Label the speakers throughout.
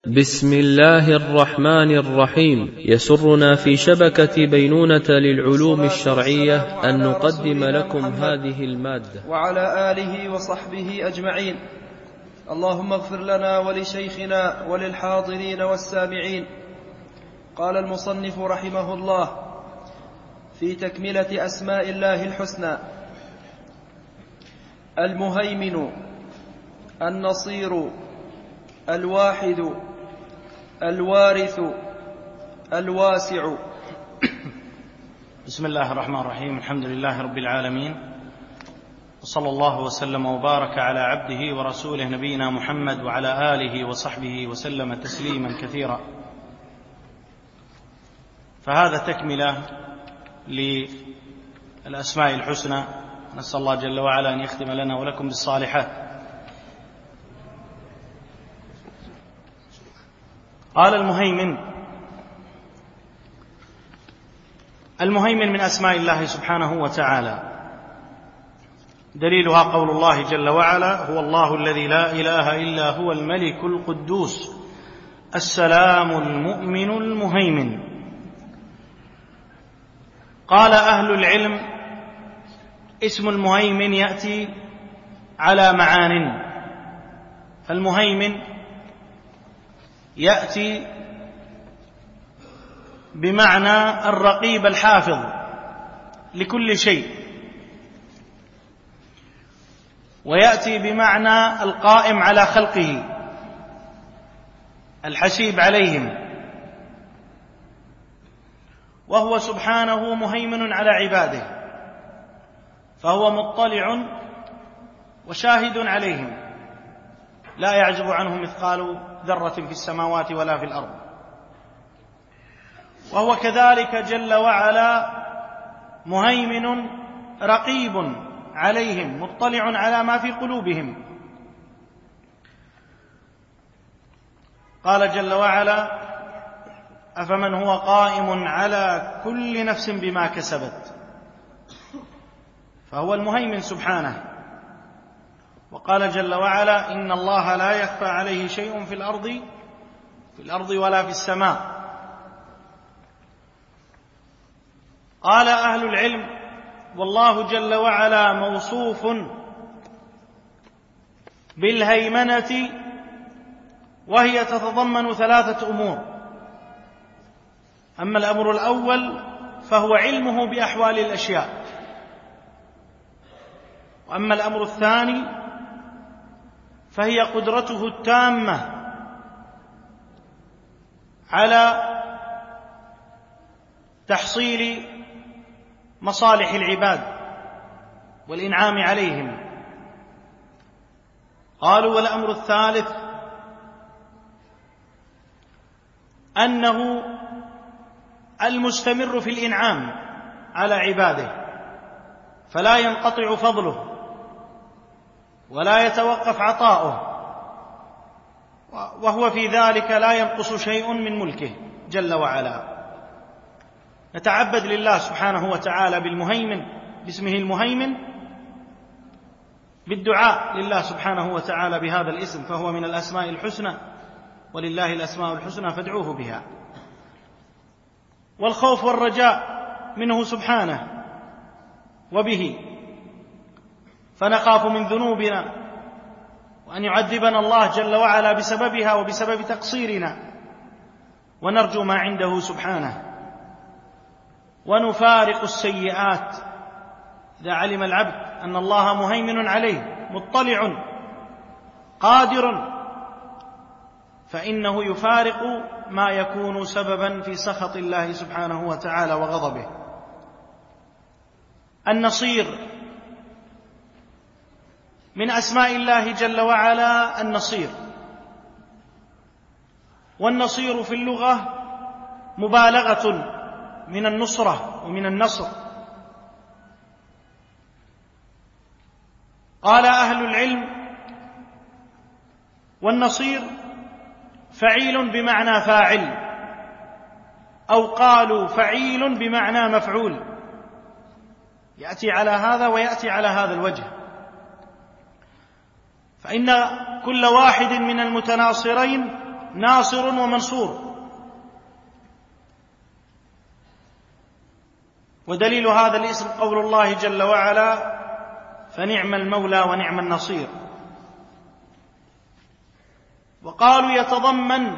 Speaker 1: بسم الله الرحمن الرحيم. يسرنا في شبكة بينونة للعلوم الشرعية أن نقدم لكم هذه المادة
Speaker 2: وعلى آله وصحبه أجمعين. اللهم اغفر لنا ولشيخنا وللحاضرين والسامعين. قال المصنف رحمه الله في تكملة أسماء الله الحسنى: المهيمن، النصير، الواحد، الوارث، الواسع.
Speaker 3: بسم الله الرحمن الرحيم. الحمد لله رب العالمين، وصلى الله وسلم وبارك على عبده ورسوله نبينا محمد وعلى آله وصحبه وسلم تسليما كثيرا. فهذا تكملة للأسماء الحسنى، نسأل الله جل وعلا أن يختم لنا ولكم بالصالحات. قال المهيمن من أسماء الله سبحانه وتعالى، دليلها قول الله جل وعلا: هو الله الذي لا إله إلا هو الملك القدوس السلام المؤمن المهيمن. قال أهل العلم: اسم المهيمن يأتي على معان، فالمهيمن يأتي بمعنى الرقيب الحافظ لكل شيء، ويأتي بمعنى القائم على خلقه الحسيب عليهم، وهو سبحانه مهيمن على عباده، فهو مطلع وشاهد عليهم، لا يعزب عنه مثقال ذرة في السماوات ولا في الأرض. وهو كذلك جل وعلا مهيمن رقيب عليهم، مطلع على ما في قلوبهم. قال جل وعلا: أفمن هو قائم على كل نفس بما كسبت. فهو المهيمن سبحانه. وقال جل وعلا: إن الله لا يخفى عليه شيء في الأرض ولا في السماء. قال أهل العلم: والله جل وعلا موصوف بالهيمنة، وهي تتضمن ثلاثة أمور. أما الأمر الأول فهو علمه بأحوال الأشياء، وأما الأمر الثاني فهي قدرته التامة على تحصيل مصالح العباد والإنعام عليهم. قالوا: والأمر الثالث أنه المستمر في الإنعام على عباده، فلا ينقطع فضله ولا يتوقف عطاؤه، وهو في ذلك لا ينقص شيء من ملكه جل وعلا. نتعبد لله سبحانه وتعالى بالمهيمن، باسمه المهيمن، بالدعاء لله سبحانه وتعالى بهذا الاسم، فهو من الأسماء الحسنى، ولله الأسماء الحسنى فادعوه بها. والخوف والرجاء منه سبحانه وبه، فنخاف من ذنوبنا وأن يعذبنا الله جل وعلا بسببها وبسبب تقصيرنا، ونرجو ما عنده سبحانه، ونفارق السيئات إذا علم العبد أن الله مهيمن عليه مطلع قادر، فإنه يفارق ما يكون سببا في سخط الله سبحانه وتعالى وغضبه. النصير من أسماء الله جل وعلا النصير، والنصير في اللغة مبالغة من النصرة ومن النصر. قال أهل العلم: والنصير فعيل بمعنى فاعل، أو قالوا فعيل بمعنى مفعول، يأتي على هذا ويأتي على هذا الوجه. فإن كل واحد من المتناصرين ناصر ومنصور. ودليل هذا الاسم قول الله جل وعلا: فنعم المولى ونعم النصير. وقالوا يتضمن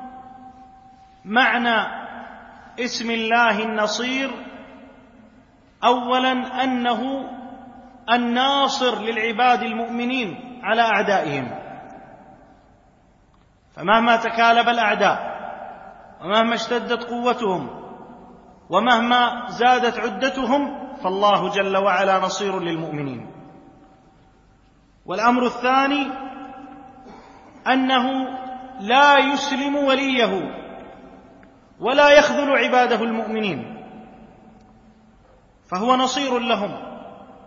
Speaker 3: معنى اسم الله النصير أولا أنه الناصر للعباد المؤمنين على أعدائهم، فمهما تكالب الأعداء ومهما اشتدت قوتهم ومهما زادت عدتهم فالله جل وعلا نصير للمؤمنين. والأمر الثاني أنه لا يسلم وليه ولا يخذل عباده المؤمنين، فهو نصير لهم،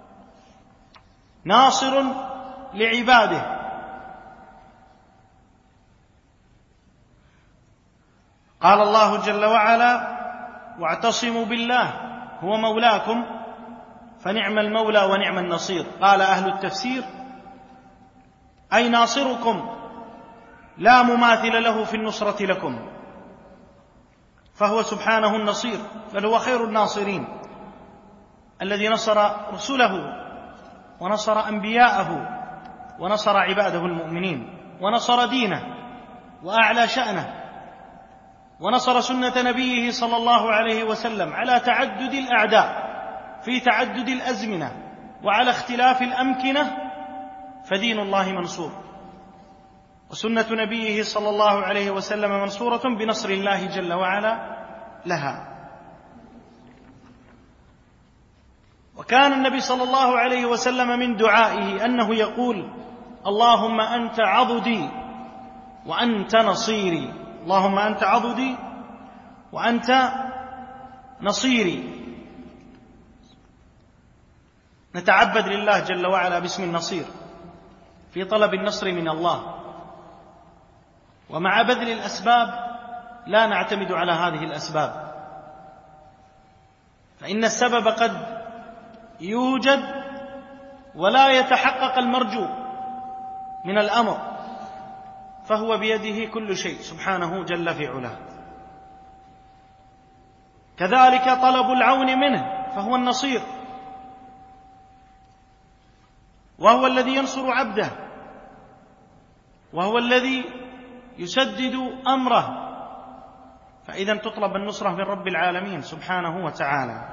Speaker 3: ناصر لعباده. قال الله جل وعلا: واعتصموا بالله هو مولاكم فنعم المولى ونعم النصير. قال أهل التفسير: أي ناصركم لا مماثل له في النصرة لكم، فهو سبحانه النصير، بل هو خير الناصرين، الذي نصر رسله ونصر أنبياءه ونصر عباده المؤمنين ونصر دينه وأعلى شأنه ونصر سنة نبيه صلى الله عليه وسلم على تعدد الأعداء في تعدد الأزمنة وعلى اختلاف الأمكنة، فدين الله منصور، وسنة نبيه صلى الله عليه وسلم منصورة بنصر الله جل وعلا لها. وكان النبي صلى الله عليه وسلم من دعائه أنه يقول: اللهم أنت عضدي وأنت نصيري، اللهم أنت عضدي وأنت نصيري. نتعبد لله جل وعلا باسم النصير في طلب النصر من الله، ومع بذل الأسباب لا نعتمد على هذه الأسباب، فإن السبب قد يوجد ولا يتحقق المرجو من الأمر، فهو بيده كل شيء سبحانه جل في علاه. كذلك طلب العون منه، فهو النصير، وهو الذي ينصر عبده، وهو الذي يسدد أمره، فإذا تطلب النصرة من رب العالمين سبحانه وتعالى.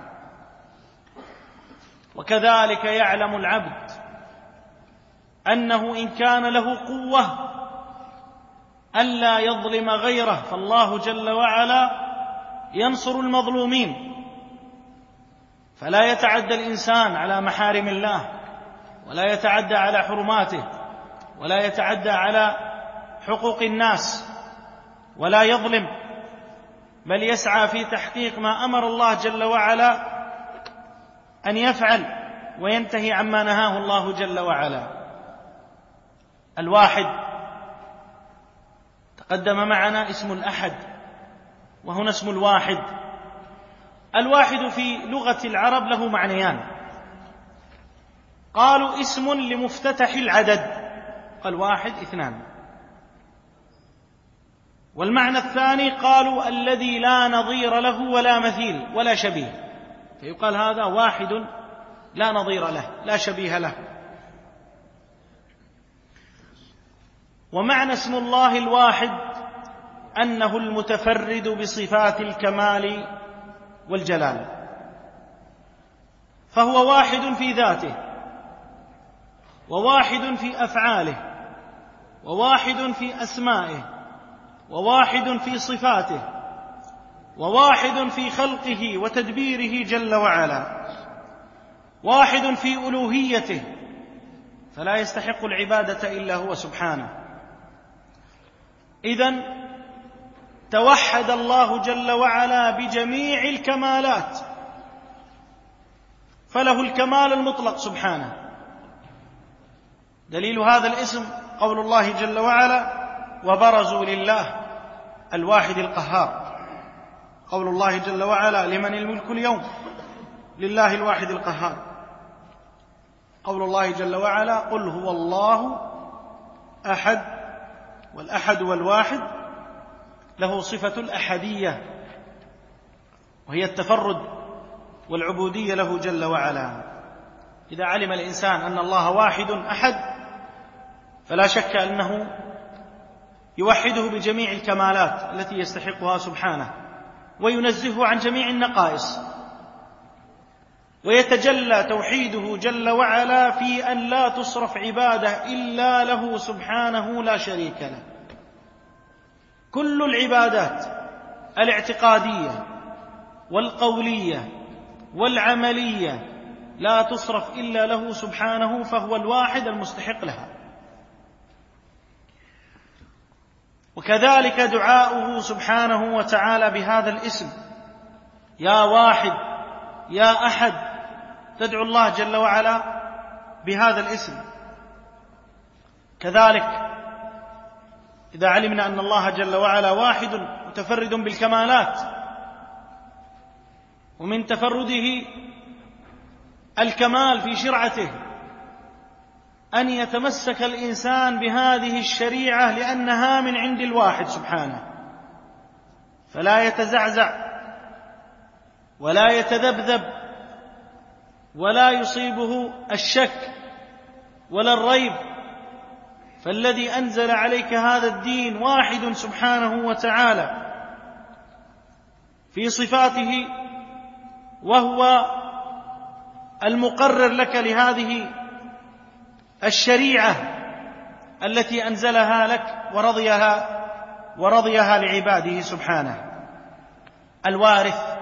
Speaker 3: وكذلك يعلم العبد أنه إن كان له قوة ألا يظلم غيره، فالله جل وعلا ينصر المظلومين، فلا يتعدى الإنسان على محارم الله، ولا يتعدى على حرماته، ولا يتعدى على حقوق الناس، ولا يظلم، بل يسعى في تحقيق ما أمر الله جل وعلا أن يفعل وينتهي عما نهاه الله جل وعلا. الواحد تقدم معنا اسم الأحد، وهنا اسم الواحد. الواحد في لغة العرب له معنيان: قالوا اسم لمفتتح العدد، الواحد اثنان، والمعنى الثاني قالوا الذي لا نظير له ولا مثيل ولا شبيه، فيقال هذا واحد لا نظير له لا شبيه له. ومعنى اسم الله الواحد أنه المتفرد بصفات الكمال والجلال، فهو واحد في ذاته، وواحد في أفعاله، وواحد في أسمائه، وواحد في صفاته، وواحد في خلقه وتدبيره جل وعلا، واحد في ألوهيته، فلا يستحق العبادة إلا هو سبحانه. إذن توحد الله جل وعلا بجميع الكمالات، فله الكمال المطلق سبحانه. دليل هذا الاسم قول الله جل وعلا: وبرزوا لله الواحد القهار. قول الله جل وعلا: لمن الملك اليوم؟ لله الواحد القهار. قول الله جل وعلا: قل هو الله أحد، والأحد والواحد له صفة الأحدية، وهي التفرد والعبودية له جل وعلا. إذا علم الإنسان أن الله واحد أحد فلا شك أنه يوحده بجميع الكمالات التي يستحقها سبحانه، وينزهه عن جميع النقائص، ويتجلى توحيده جل وعلا في أن لا تصرف عبادة إلا له سبحانه لا شريك له. كل العبادات الاعتقادية والقولية والعملية لا تصرف إلا له سبحانه، فهو الواحد المستحق لها. وكذلك دعاؤه سبحانه وتعالى بهذا الاسم، يا واحد يا أحد، تدعو الله جل وعلا بهذا الاسم. كذلك إذا علمنا أن الله جل وعلا واحد متفرد بالكمالات، ومن تفرده الكمال في شرعته، أن يتمسك الإنسان بهذه الشريعة لأنها من عند الواحد سبحانه، فلا يتزعزع ولا يتذبذب ولا يصيبه الشك ولا الريب، فالذي أنزل عليك هذا الدين واحد سبحانه وتعالى في صفاته، وهو المقرر لك لهذه الشريعة التي أنزلها لك ورضيها لعباده سبحانه. الوارث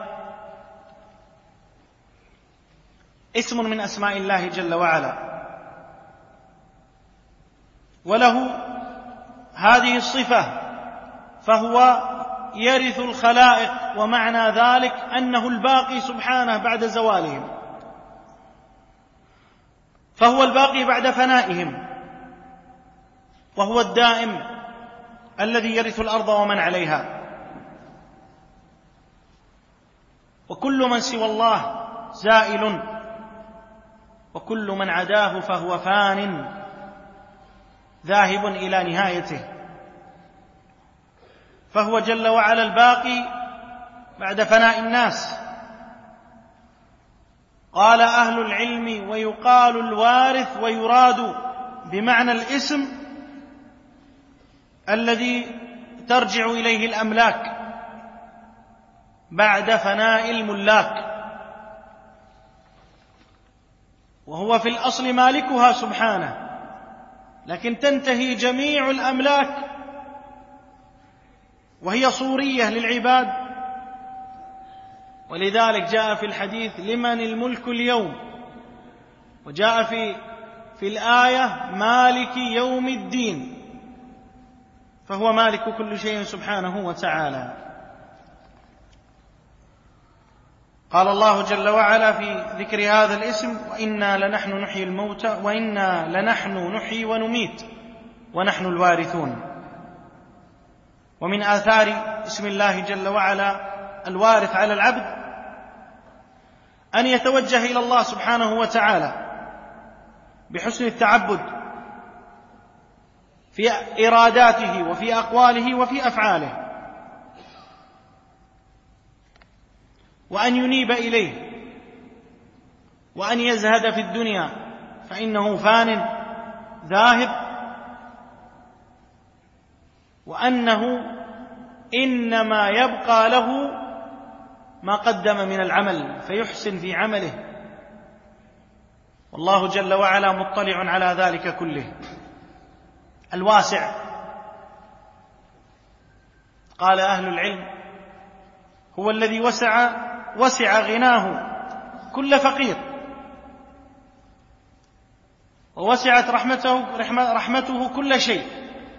Speaker 3: اسم من أسماء الله جل وعلا، وله هذه الصفة، فهو يرث الخلائق، ومعنى ذلك أنه الباقي سبحانه بعد زوالهم، فهو الباقي بعد فنائهم، وهو الدائم الذي يرث الأرض ومن عليها. وكل من سوى الله زائل، وكل من عداه فهو فان ذاهب إلى نهايته، فهو جل وعلا الباقي بعد فناء الناس. قال أهل العلم: ويقال الوارث، ويراد بمعنى الاسم الذي ترجع إليه الأملاك بعد فناء الملاك، وهو في الأصل مالكها سبحانه، لكن تنتهي جميع الأملاك وهي صورية للعباد. ولذلك جاء في الحديث: لمن الملك اليوم، وجاء في الآية: مالك يوم الدين، فهو مالك كل شيء سبحانه وتعالى. قال الله جل وعلا في ذكر هذا الاسم: وإنا لنحن نحيي الموتى وإنا لنحن نحيي ونميت ونحن الوارثون. ومن آثار اسم الله جل وعلا الوارث على العبد أن يتوجه إلى الله سبحانه وتعالى بحسن التعبد في إراداته وفي أقواله وفي أفعاله، وأن ينيب إليه، وأن يزهد في الدنيا فإنه فان ذاهب، وأنه إنما يبقى له ما قدم من العمل، فيحسن في عمله، والله جل وعلا مطلع على ذلك كله. الواسع، قال أهل العلم: هو الذي وسع غناه كل فقير، ووسعت رحمته كل شيء.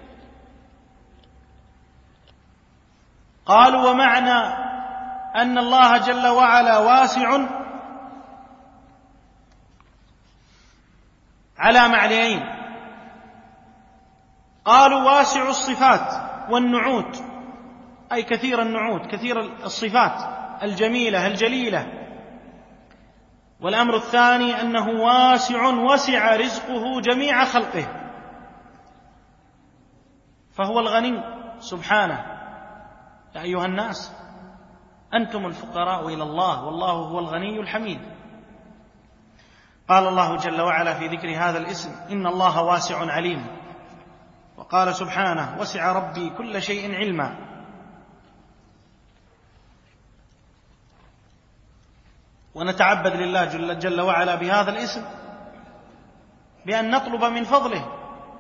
Speaker 3: قالوا: ومعنى أن الله جل وعلا واسع على معنيين. قالوا: واسع الصفات والنعوت، أي كثير النعوت، كثير الصفات الجميلة الجليلة. والأمر الثاني أنه وسع رزقه جميع خلقه، فهو الغني سبحانه يا أيها الناس أنتم الفقراء إلى الله والله هو الغني الحميد. قال الله جل وعلا في ذكر هذا الاسم: إن الله واسع عليم. وقال سبحانه: وسع ربي كل شيء علما. ونتعبد لله جل وعلا بهذا الاسم بأن نطلب من فضله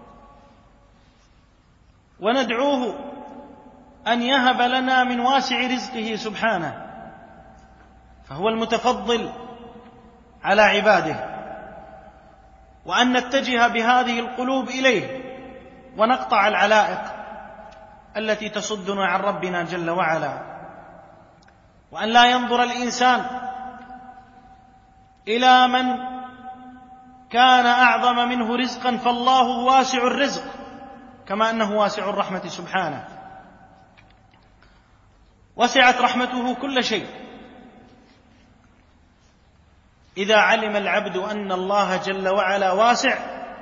Speaker 3: وندعوه أن يهب لنا من واسع رزقه سبحانه، فهو المتفضل على عباده، وأن نتجه بهذه القلوب إليه ونقطع العلائق التي تصدنا عن ربنا جل وعلا، وأن لا ينظر الإنسان إلى من كان أعظم منه رزقا، فالله واسع الرزق كما أنه واسع الرحمة سبحانه. وسعت رحمته كل شيء. إذا علم العبد أن الله جل وعلا واسع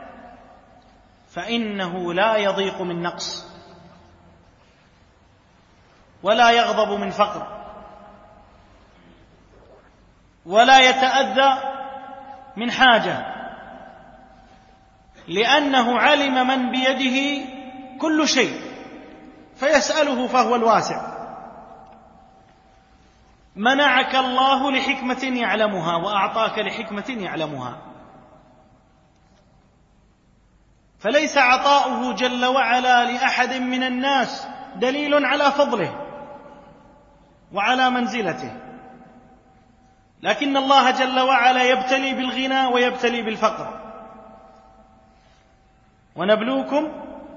Speaker 3: فإنه لا يضيق من نقص ولا يغضب من فقر ولا يتأذى من حاجة، لأنه علم من بيده كل شيء فيسأله فهو الواسع. منعك الله لحكمة يعلمها وأعطاك لحكمة يعلمها، فليس عطاؤه جل وعلا لأحد من الناس دليل على فضله وعلى منزلته، لكن الله جل وعلا يبتلي بالغنى ويبتلي بالفقر. ونبلوكم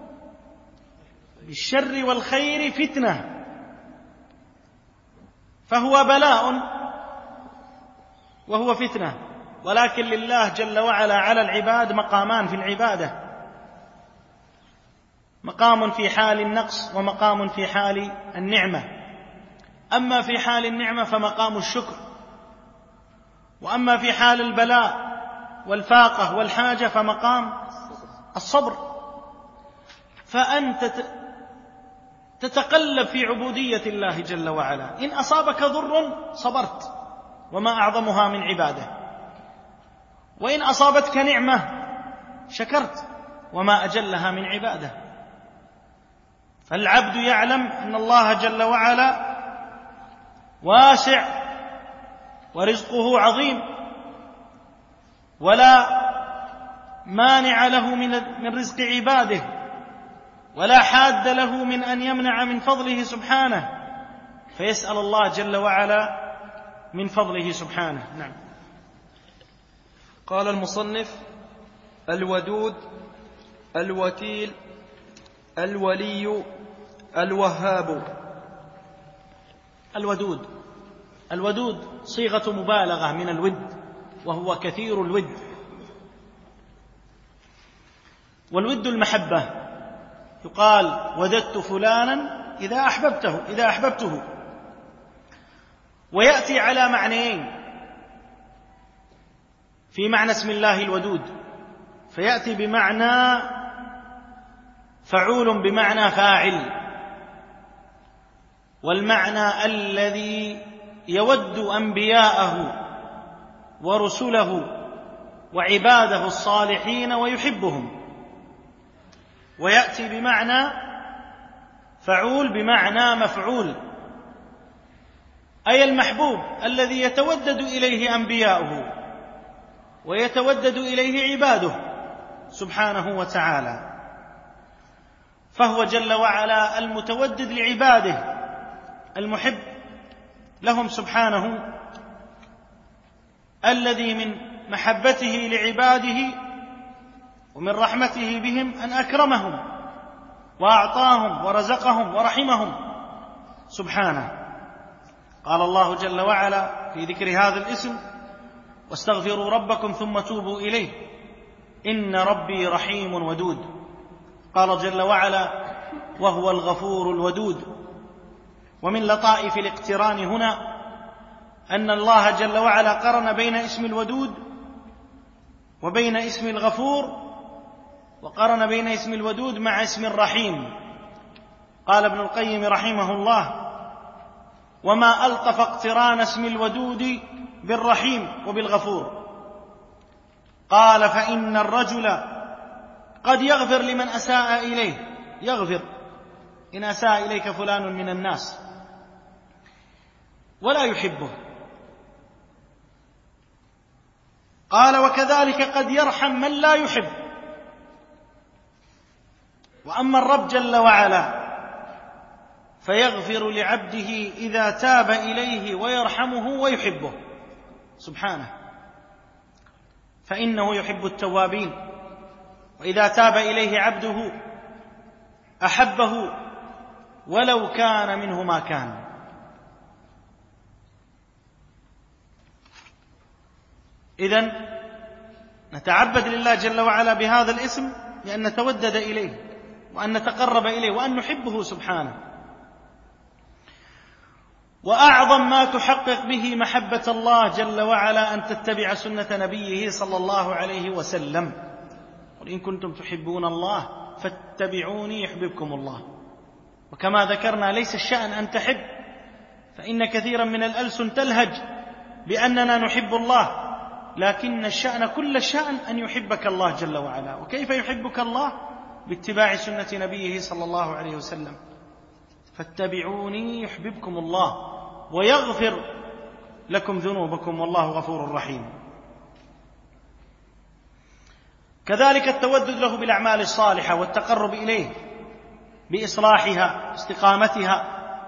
Speaker 3: بالشر والخير فتنة، فهو بلاء وهو فتنة، ولكن لله جل وعلا على العباد مقامان في العبادة: مقام في حال النقص ومقام في حال النعمة. أما في حال النعمة فمقام الشكر، وأما في حال البلاء والفاقة والحاجة فمقام الصبر. فأنت تتقلب في عبودية الله جل وعلا. إن أصابك ضر صبرت، وما أعظمها من عباده، وإن أصابتك نعمة شكرت، وما أجلها من عباده. فالعبد يعلم أن الله جل وعلا واسع ورزقه عظيم، ولا مانع له من رزق عباده، ولا حاد له من أن يمنع من فضله سبحانه، فيسأل الله جل وعلا من فضله سبحانه. نعم.
Speaker 2: قال المصنف: الودود، الوكيل، الولي، الوهاب.
Speaker 3: الودود صيغة مبالغة من الود، وهو كثير الود. والود المحبة، يقال وددت فلانا إذا أحببته. ويأتي على معنيين: في معنى اسم الله الودود، فيأتي بمعنى فعول بمعنى فاعل، والمعنى الذي يود أنبياءه ورسله وعباده الصالحين ويحبهم. ويأتي بمعنى فعول بمعنى مفعول، أي المحبوب الذي يتودد إليه أنبياؤه ويتودد إليه عباده سبحانه وتعالى. فهو جل وعلا المتودد لعباده، المحب لهم سبحانه، الذي من محبته لعباده ومن رحمته بهم أن أكرمهم وأعطاهم ورزقهم ورحمهم سبحانه. قال الله جل وعلا في ذكر هذا الاسم: واستغفروا ربكم ثم توبوا إليه إن ربي رحيم ودود. قال جل وعلا: وهو الغفور الودود. ومن لطائف الاقتران هنا أن الله جل وعلا قرن بين اسم الودود وبين اسم الغفور، وقرن بين اسم الودود مع اسم الرحيم. قال ابن القيم رحمه الله: وما ألطف اقتران اسم الودود بالرحيم وبالغفور. قال: فإن الرجل قد يغفر لمن أساء إليه، يغفر إن أساء إليك فلان من الناس ولا يحبه. قال: وكذلك قد يرحم من لا يحب. وأما الرب جل وعلا فيغفر لعبده إذا تاب إليه ويرحمه ويحبه سبحانه، فإنه يحب التوابين، وإذا تاب إليه عبده أحبه ولو كان منه ما كان. إذن نتعبد لله جل وعلا بهذا الاسم لأن نتودد إليه وأن نتقرب إليه وأن نحبه سبحانه. وأعظم ما تحقق به محبة الله جل وعلا أن تتبع سنة نبيه صلى الله عليه وسلم. قل إن كنتم تحبون الله فاتبعوني يحببكم الله. وكما ذكرنا ليس الشأن أن تحب، فإن كثيرا من الألسن تلهج بأننا نحب الله، لكن الشأن كل الشأن أن يحبك الله جل وعلا. وكيف يحبك الله؟ باتباع سنة نبيه صلى الله عليه وسلم. فاتبعوني يحببكم الله ويغفر لكم ذنوبكم والله غفور رحيم. كذلك التودد له بالأعمال الصالحة والتقرب إليه بإصلاحها استقامتها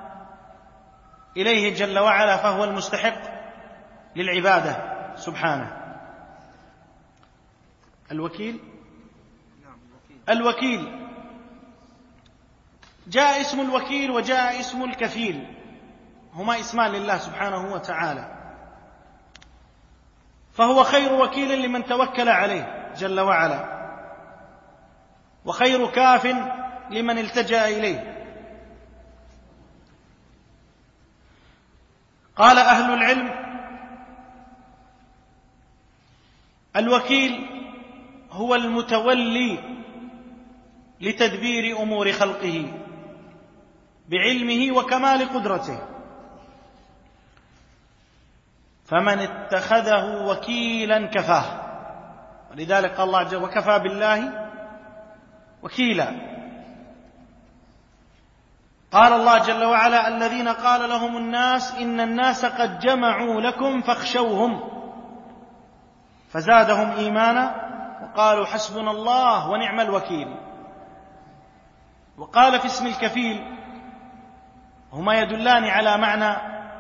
Speaker 3: إليه جل وعلا، فهو المستحق للعبادة سبحانه. الوكيل جاء اسم الوكيل وجاء اسم الكفيل، هما اسمان لله سبحانه وتعالى، فهو خير وكيل لمن توكل عليه جل وعلا، وخير كاف لمن التجأ إليه. قال أهل العلم: الوكيل هو المتولي لتدبير أمور خلقه بعلمه وكمال قدرته، فمن اتخذه وكيلا كفاه. ولذلك قال الله جل: وكفى بالله وكيلا. قال الله جل وعلا: الذين قال لهم الناس إن الناس قد جمعوا لكم فاخشوهم فزادهم إيمانا وقالوا حسبنا الله ونعم الوكيل. وقال في اسم الكفيل، هما يدلان على معنى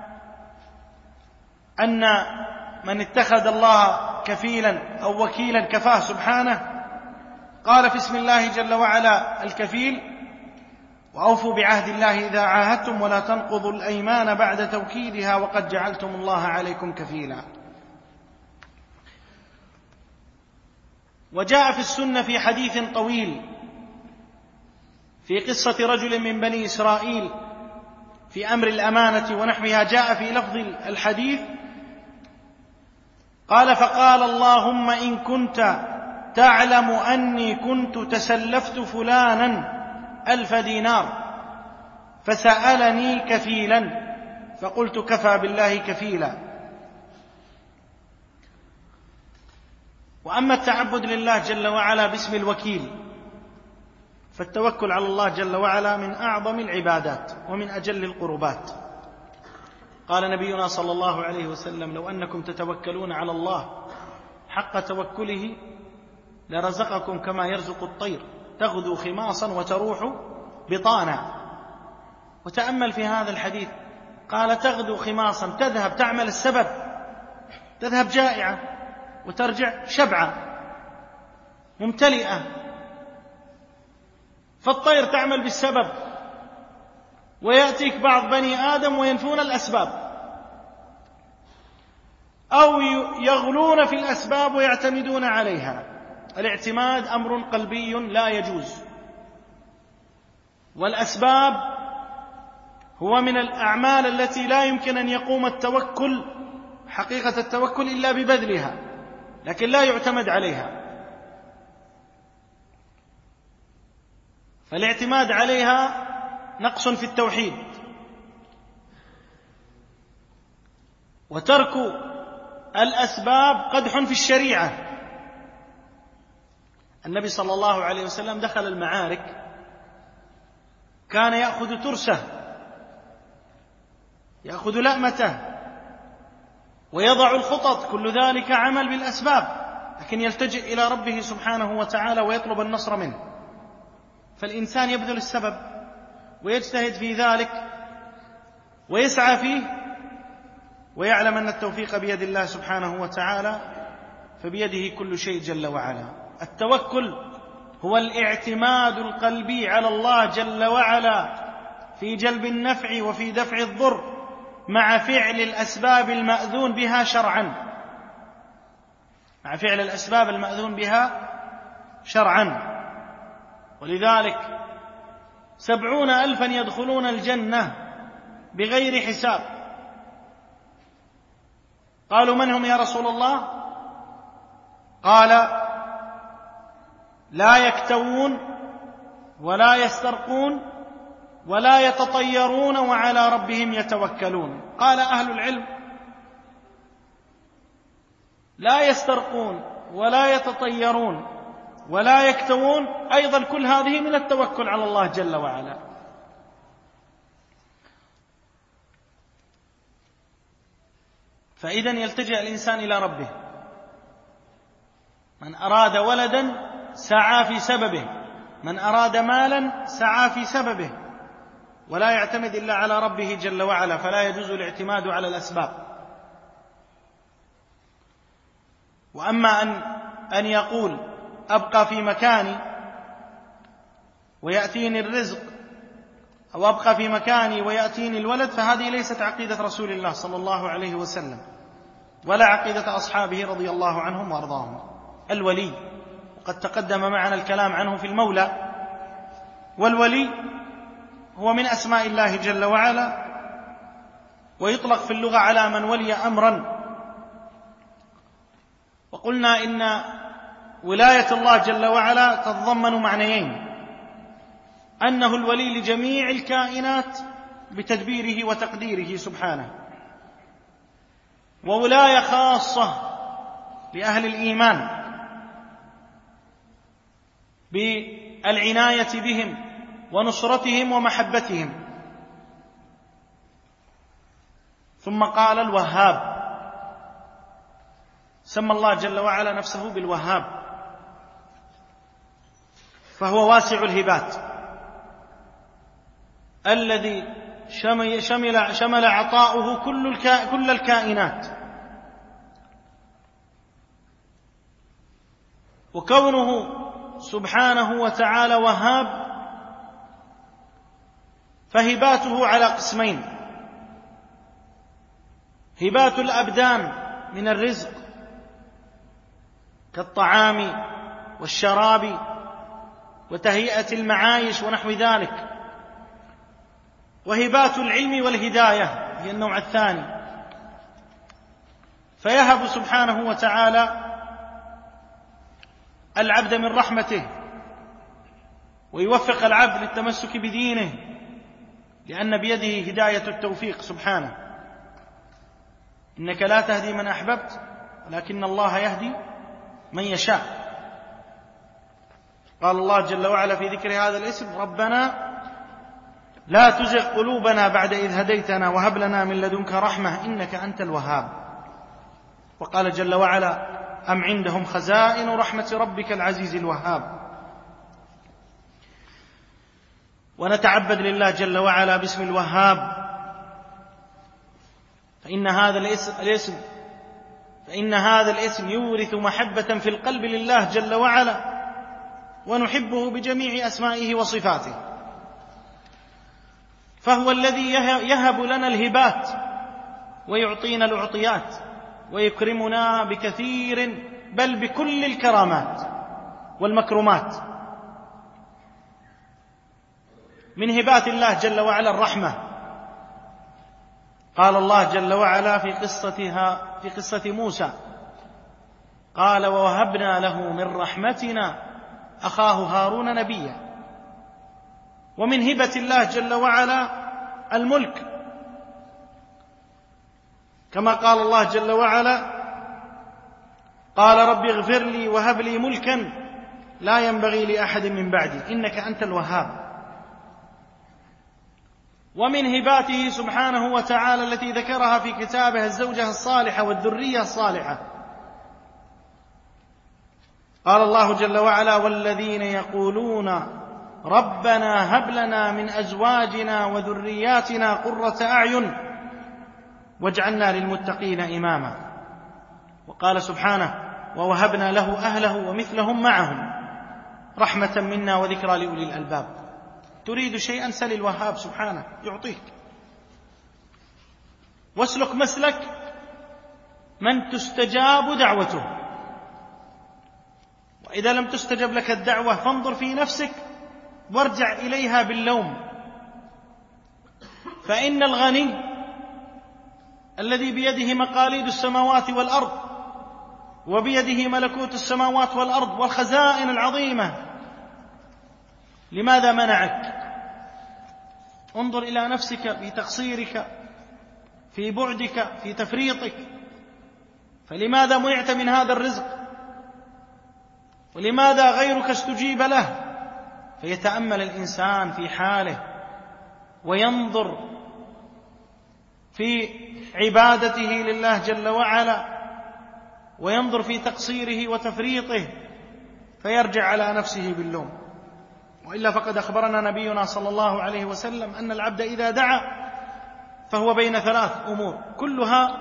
Speaker 3: أن من اتخذ الله كفيلا أو وكيلا كفاه سبحانه. قال في اسم الله جل وعلا الكفيل: وأوفوا بعهد الله إذا عاهدتم ولا تنقضوا الأيمان بعد توكيدها وقد جعلتم الله عليكم كفيلا. وجاء في السنة في حديث طويل في قصة رجل من بني إسرائيل في أمر الأمانة ونحوها، جاء في لفظ الحديث: قال: فقال اللهم إن كنت تعلم أني كنت تسلفت فلانا 1000 دينار فسألني كفيلا فقلت كفى بالله كفيلا. وأما التعبد لله جل وعلا باسم الوكيل فالتوكل على الله جل وعلا من أعظم العبادات ومن أجل القربات. قال نبينا صلى الله عليه وسلم: لو أنكم تتوكلون على الله حق توكله لرزقكم كما يرزق الطير تغدو خماصا وتروح بطانا. وتأمل في هذا الحديث، قال تغدو خماصا، تذهب تعمل السبب، تذهب جائعة وترجع شبعة ممتلئة. فالطير تعمل بالسبب ويأتيك بعض بني آدم وينفون الأسباب أو يغلون في الأسباب ويعتمدون عليها. الاعتماد أمر قلبي لا يجوز، والأسباب هو من الأعمال التي لا يمكن أن يقوم التوكل حقيقة التوكل إلا ببذلها، لكن لا يعتمد عليها. فالاعتماد عليها نقص في التوحيد، وترك الأسباب قدح في الشريعة. النبي صلى الله عليه وسلم دخل المعارك كان يأخذ ترسه، يأخذ لأمته، ويضع الخطط، كل ذلك عمل بالأسباب، لكن يلتجئ إلى ربه سبحانه وتعالى ويطلب النصر منه. فالإنسان يبذل السبب ويجتهد في ذلك ويسعى فيه، ويعلم أن التوفيق بيد الله سبحانه وتعالى، فبيده كل شيء جل وعلا. التوكل هو الاعتماد القلبي على الله جل وعلا في جلب النفع وفي دفع الضر، مع فعل الأسباب المأذون بها شرعا، مع فعل الأسباب المأذون بها شرعا. ولذلك 70,000 يدخلون الجنة بغير حساب. قالوا: من هم يا رسول الله؟ قال: لا يكتوون ولا يسترقون ولا يتطيرون وعلى ربهم يتوكلون. قال أهل العلم: لا يسترقون ولا يتطيرون ولا يكتوون، أيضا كل هذه من التوكل على الله جل وعلا. فإذن يلتجئ الإنسان إلى ربه. من أراد ولدا سعى في سببه، من أراد مالا سعى في سببه، ولا يعتمد إلا على ربه جل وعلا، فلا يجوز الاعتماد على الأسباب. وأما أن يقول أبقى في مكاني ويأتيني الرزق، أو أبقى في مكاني ويأتيني الولد، فهذه ليست عقيدة رسول الله صلى الله عليه وسلم، ولا عقيدة أصحابه رضي الله عنهم وأرضاهم. الولي، وقد تقدم معنا الكلام عنه في المولى، والولي هو من أسماء الله جل وعلا، ويطلق في اللغة على من ولي أمرا. وقلنا إن ولاية الله جل وعلا تتضمن معنيين: أنه الولي لجميع الكائنات بتدبيره وتقديره سبحانه، وولاية خاصة لأهل الإيمان بالعناية بهم ونصرتهم ومحبتهم. ثم قال: الوهاب، سمى الله جل وعلا نفسه بالوهاب، فهو واسع الهبات الذي شمل عطاؤه كل الكائنات. وكونه سبحانه وتعالى وهاب، فهباته على قسمين: هبات الأبدان من الرزق كالطعام والشراب وتهيئة المعايش ونحو ذلك، وهبات العلم والهداية هي النوع الثاني. فيهب سبحانه وتعالى العبد من رحمته، ويوفق العبد للتمسك بدينه، لأن بيده هداية التوفيق سبحانه. إنك لا تهدي من أحببت ولكن الله يهدي من يشاء. قال الله جل وعلا في ذكر هذا الاسم: ربنا لا تزغ قلوبنا بعد إذ هديتنا وهب لنا من لدنك رحمة إنك أنت الوهاب. وقال جل وعلا: أم عندهم خزائن رحمة ربك العزيز الوهاب. ونتعبد لله جل وعلا باسم الوهاب، فإن هذا الاسم يورث محبة في القلب لله جل وعلا، ونحبه بجميع أسمائه وصفاته. فهو الذي يهب لنا الهبات ويعطينا الأعطيات ويكرمنا بكثير، بل بكل الكرامات والمكرمات. من هبات الله جل وعلا الرحمة. قال الله جل وعلا في قصة موسى: قال: ووهبنا له من رحمتنا أخاه هارون نبيا. ومن هبة الله جل وعلا الملك، كما قال الله جل وعلا: قال رب اغفر لي وهب لي ملكا لا ينبغي لأحد من بعدي إنك أنت الوهاب. ومن هباته سبحانه وتعالى التي ذكرها في كتابه الزوجة الصالحة والذرية الصالحة. قال الله جل وعلا: والذين يقولون ربنا هب لنا من أزواجنا وذرياتنا قرة أعين واجعلنا للمتقين إماما. وقال سبحانه: ووهبنا له أهله ومثلهم معهم رحمة منا وذكرى لأولي الألباب. تريد شيئا سل الوهاب سبحانه يعطيك، واسلك مسلك من تستجاب دعوته. وإذا لم تستجب لك الدعوة فانظر في نفسك وارجع إليها باللوم، فإن الغني الذي بيده مقاليد السماوات والأرض وبيده ملكوت السماوات والأرض والخزائن العظيمة لماذا منعك؟ انظر إلى نفسك في تقصيرك، في بعدك، في تفريطك. فلماذا منعت من هذا الرزق؟ ولماذا غيرك استجيب له؟ فيتأمل الإنسان في حاله وينظر في عبادته لله جل وعلا، وينظر في تقصيره وتفريطه، فيرجع على نفسه باللوم. وإلا فقد أخبرنا نبينا صلى الله عليه وسلم أن العبد إذا دعا فهو بين ثلاث أمور كلها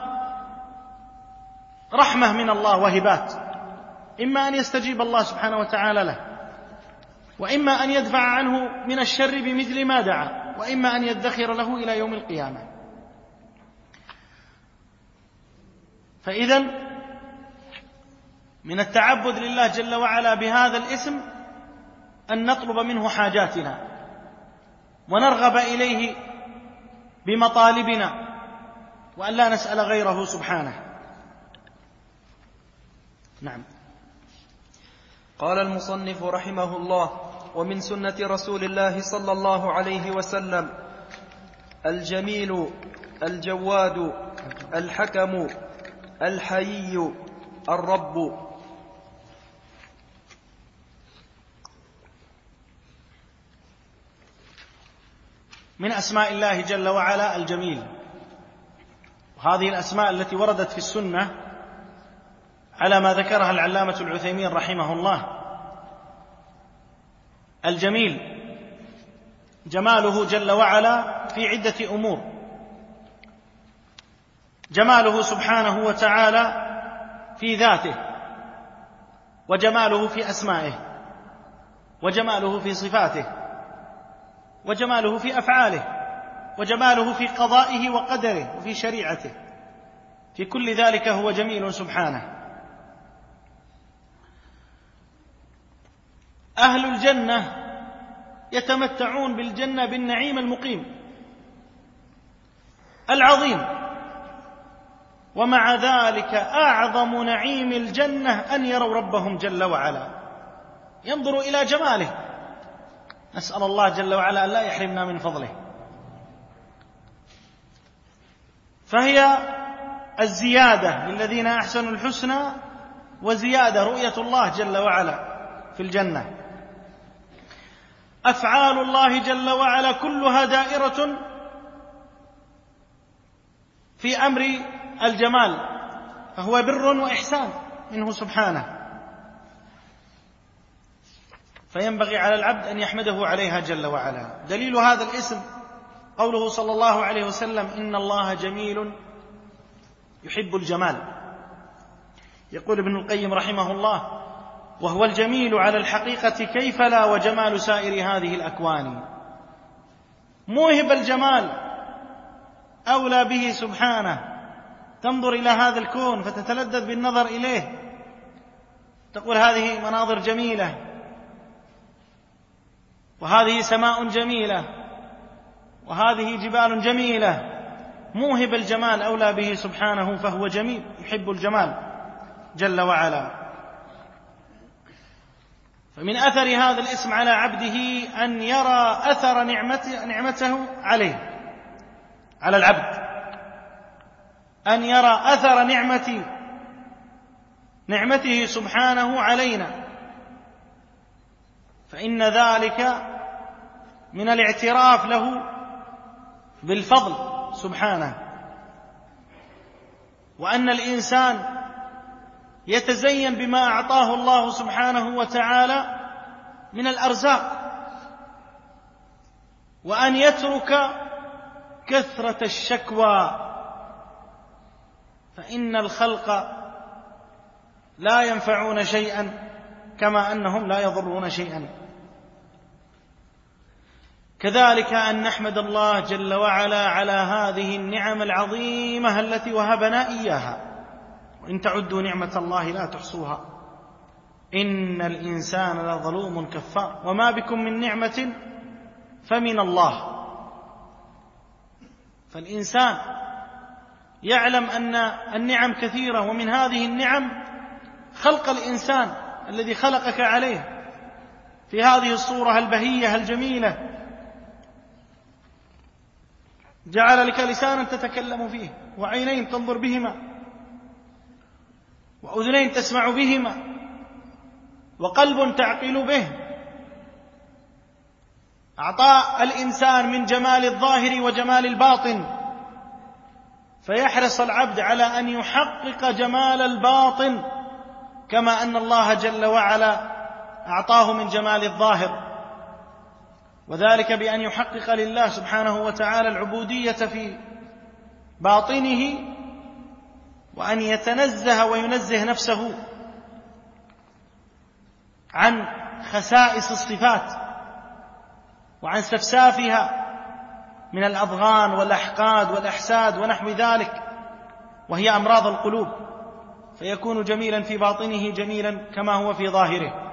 Speaker 3: رحمة من الله وهبات، إما أن يستجيب الله سبحانه وتعالى له، وإما أن يدفع عنه من الشر بمثل ما دعا، وإما أن يدخر له إلى يوم القيامة. فإذن من التعبد لله جل وعلا بهذا الاسم أن نطلب منه حاجاتنا ونرغب إليه بمطالبنا، وأن لا نسأل غيره سبحانه. نعم.
Speaker 2: قال المصنف رحمه الله: ومن سنة رسول الله صلى الله عليه وسلم الجميل الجواد الحكم الحيي الرب.
Speaker 3: من أسماء الله جل وعلا الجميل، وهذه الأسماء التي وردت في السنة على ما ذكرها العلامة العثيمين رحمه الله. الجميل جماله جل وعلا في عدة أمور: جماله سبحانه وتعالى في ذاته، وجماله في أسمائه، وجماله في صفاته، وجماله في أفعاله، وجماله في قضائه وقدره وفي شريعته. في كل ذلك هو جميل سبحانه. أهل الجنة يتمتعون بالجنة بالنعيم المقيم العظيم، ومع ذلك أعظم نعيم الجنة أن يروا ربهم جل وعلا، ينظروا إلى جماله. نسأل الله جل وعلا أن لا يحرمنا من فضله. فهي الزيادة للذين أحسنوا الحسنى وزيادة، رؤية الله جل وعلا في الجنة. أفعال الله جل وعلا كلها دائرة في أمر الجمال، فهو بر وإحسان منه سبحانه، فينبغي على العبد أن يحمده عليها جل وعلا. دليل هذا الاسم قوله صلى الله عليه وسلم: إن الله جميل يحب الجمال. يقول ابن القيم رحمه الله: وهو الجميل على الحقيقة كيف لا، وجمال سائر هذه الأكوان. موهب الجمال أولى به سبحانه. تنظر إلى هذا الكون فتتلذذ بالنظر إليه، تقول هذه مناظر جميلة، وهذه سماء جميلة، وهذه جبال جميلة. موهب الجمال أولى به سبحانه، فهو جميل يحب الجمال جل وعلا. فمن أثر هذا الاسم على عبده أن يرى أثر نعمته عليه، على العبد، أن يرى أثر نعمته سبحانه علينا، فإن ذلك من الاعتراف له بالفضل سبحانه، وأن الإنسان يتزين بما أعطاه الله سبحانه وتعالى من الأرزاق، وأن يترك كثرة الشكوى، فإن الخلق لا ينفعون شيئا كما أنهم لا يضرون شيئا. كذلك أن نحمد الله جل وعلا على هذه النعم العظيمة التي وهبنا إياها، وإن تعدوا نعمة الله لا تحصوها إن الإنسان لظلوم كفار، وما بكم من نعمة فمن الله. فالإنسان يعلم أن النعم كثيرة، ومن هذه النعم خلق الإنسان الذي خلقك عليه في هذه الصورة البهية الجميلة، جعل لك لسانا تتكلم فيه، وعينين تنظر بهما، وأذنين تسمع بهما، وقلب تعقل به. أعطى الإنسان من جمال الظاهر وجمال الباطن، فيحرص العبد على أن يحقق جمال الباطن كما أن الله جل وعلا أعطاه من جمال الظاهر، وذلك بأن يحقق لله سبحانه وتعالى العبودية في باطنه، وأن يتنزه وينزه نفسه عن خسائس الصفات وعن سفسافها من الأضغان والأحقاد والأحساد ونحو ذلك، وهي أمراض القلوب، فيكون جميلا في باطنه جميلا كما هو في ظاهره.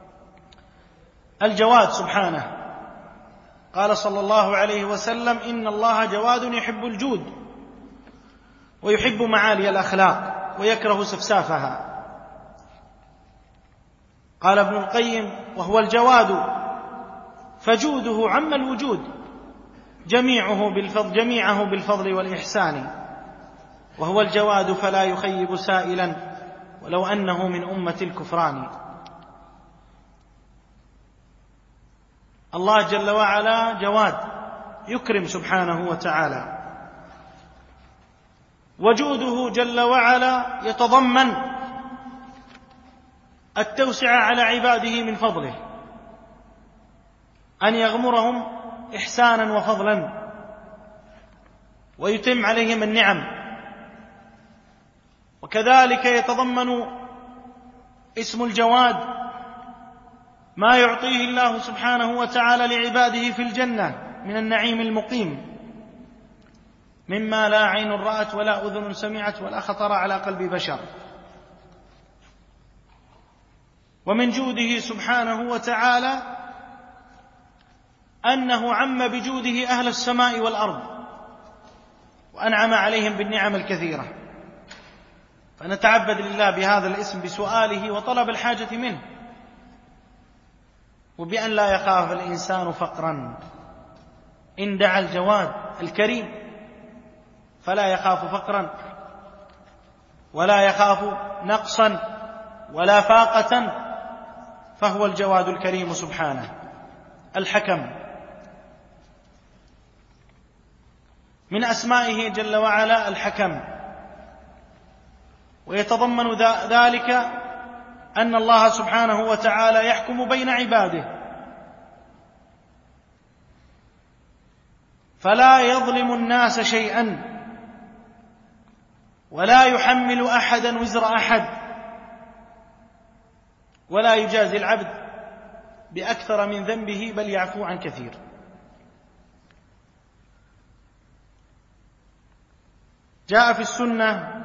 Speaker 3: الجواد سبحانه، قال صلى الله عليه وسلم: إن الله جواد يحب الجود ويحب معالي الأخلاق ويكره سفسافها. قال ابن القيم: وهو الجواد فجوده عم الوجود جميعه بالفضل والإحسان، وهو الجواد فلا يخيب سائلا ولو أنه من أمة الكفران. الله جل وعلا جواد يكرم سبحانه وتعالى، وجوده جل وعلا يتضمن التوسعة على عباده من فضله، أن يغمرهم إحسانا وفضلا ويتم عليهم النعم. وكذلك يتضمن اسم الجواد ما يعطيه الله سبحانه وتعالى لعباده في الجنة من النعيم المقيم، مما لا عين رأت ولا أذن سمعت ولا خطر على قلب بشر. ومن جوده سبحانه وتعالى أنه عم بجوده أهل السماء والأرض، وأنعم عليهم بالنعم الكثيرة، فنتعبد لله بهذا الاسم بسؤاله وطلب الحاجة منه، وبأن لا يخاف الإنسان فقرا. إن دعا الجواد الكريم فلا يخاف فقرا ولا يخاف نقصا ولا فاقة، فهو الجواد الكريم سبحانه. الحكم، من أسمائه جل وعلا الحكم، ويتضمن ذلك أن الله سبحانه وتعالى يحكم بين عباده، فلا يظلم الناس شيئا ولا يحمل أحدا وزر أحد، ولا يجازي العبد بأكثر من ذنبه بل يعفو عن كثير. جاء في السنة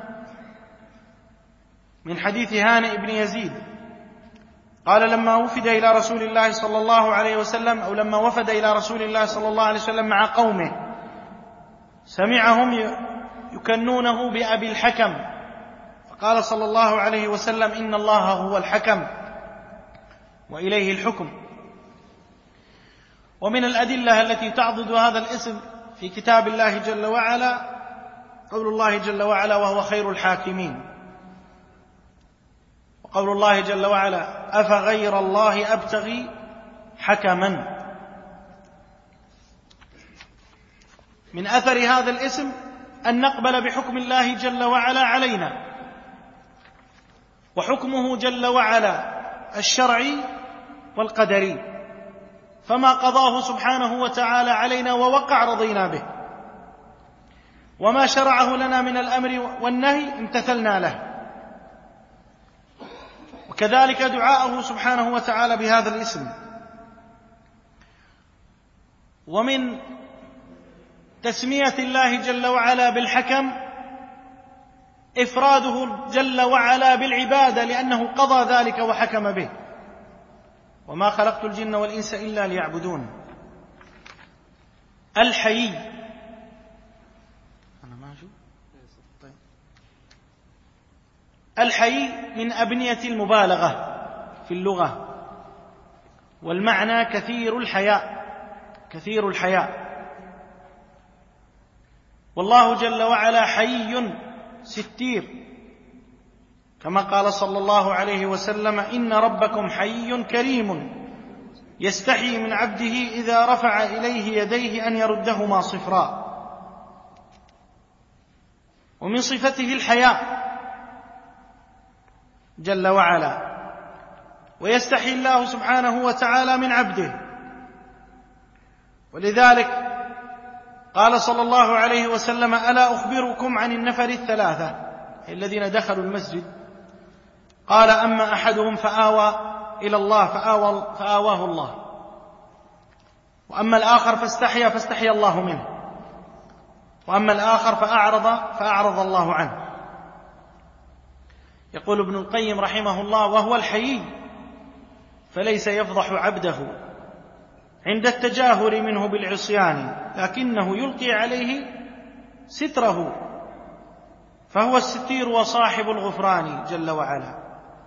Speaker 3: من حديث هانئ بن يزيد قال: لما وفد إلى رسول الله صلى الله عليه وسلم، أو لما وفد إلى رسول الله صلى الله عليه وسلم مع قومه، سمعهم يكنونه بأبي الحكم، فقال صلى الله عليه وسلم: إن الله هو الحكم وإليه الحكم. ومن الأدلة التي تعضد هذا الاسم في كتاب الله جل وعلا قول الله جل وعلا: وهو خير الحاكمين. وقول الله جل وعلا: أفغير الله أبتغي حكما. من أثر هذا الاسم أن نقبل بحكم الله جل وعلا علينا، وحكمه جل وعلا الشرعي والقدري، فما قضاه سبحانه وتعالى علينا ووقع رضينا به، وما شرعه لنا من الأمر والنهي امتثلنا له. وكذلك دعاءه سبحانه وتعالى بهذا الاسم. ومن تسمية الله جل وعلا بالحكم إفراده جل وعلا بالعبادة، لأنه قضى ذلك وحكم به: وما خلقت الجن والإنس إلا ليعبدون. الحيي، الحيي من أبنية المبالغة في اللغة، والمعنى كثير الحياء، كثير الحياء. والله جل وعلا حيي ستير، كما قال صلى الله عليه وسلم: إن ربكم حيي كريم يستحيي من عبده إذا رفع إليه يديه أن يردهما صفرا. ومن صفته الحياء جل وعلا، ويستحيي الله سبحانه وتعالى من عبده. ولذلك قال صلى الله عليه وسلم: ألا أخبركم عن النفر الثلاثة الذين دخلوا المسجد؟ قال: أما أحدهم فآوى إلى الله فآواه الله، وأما الآخر فاستحيا الله منه، وأما الآخر فأعرض الله عنه. يقول ابن القيم رحمه الله: وهو الحيي فليس يفضح عبده عند التجاهر منه بالعصيان، لكنه يلقي عليه ستره، فهو الستير وصاحب الغفران جل وعلا.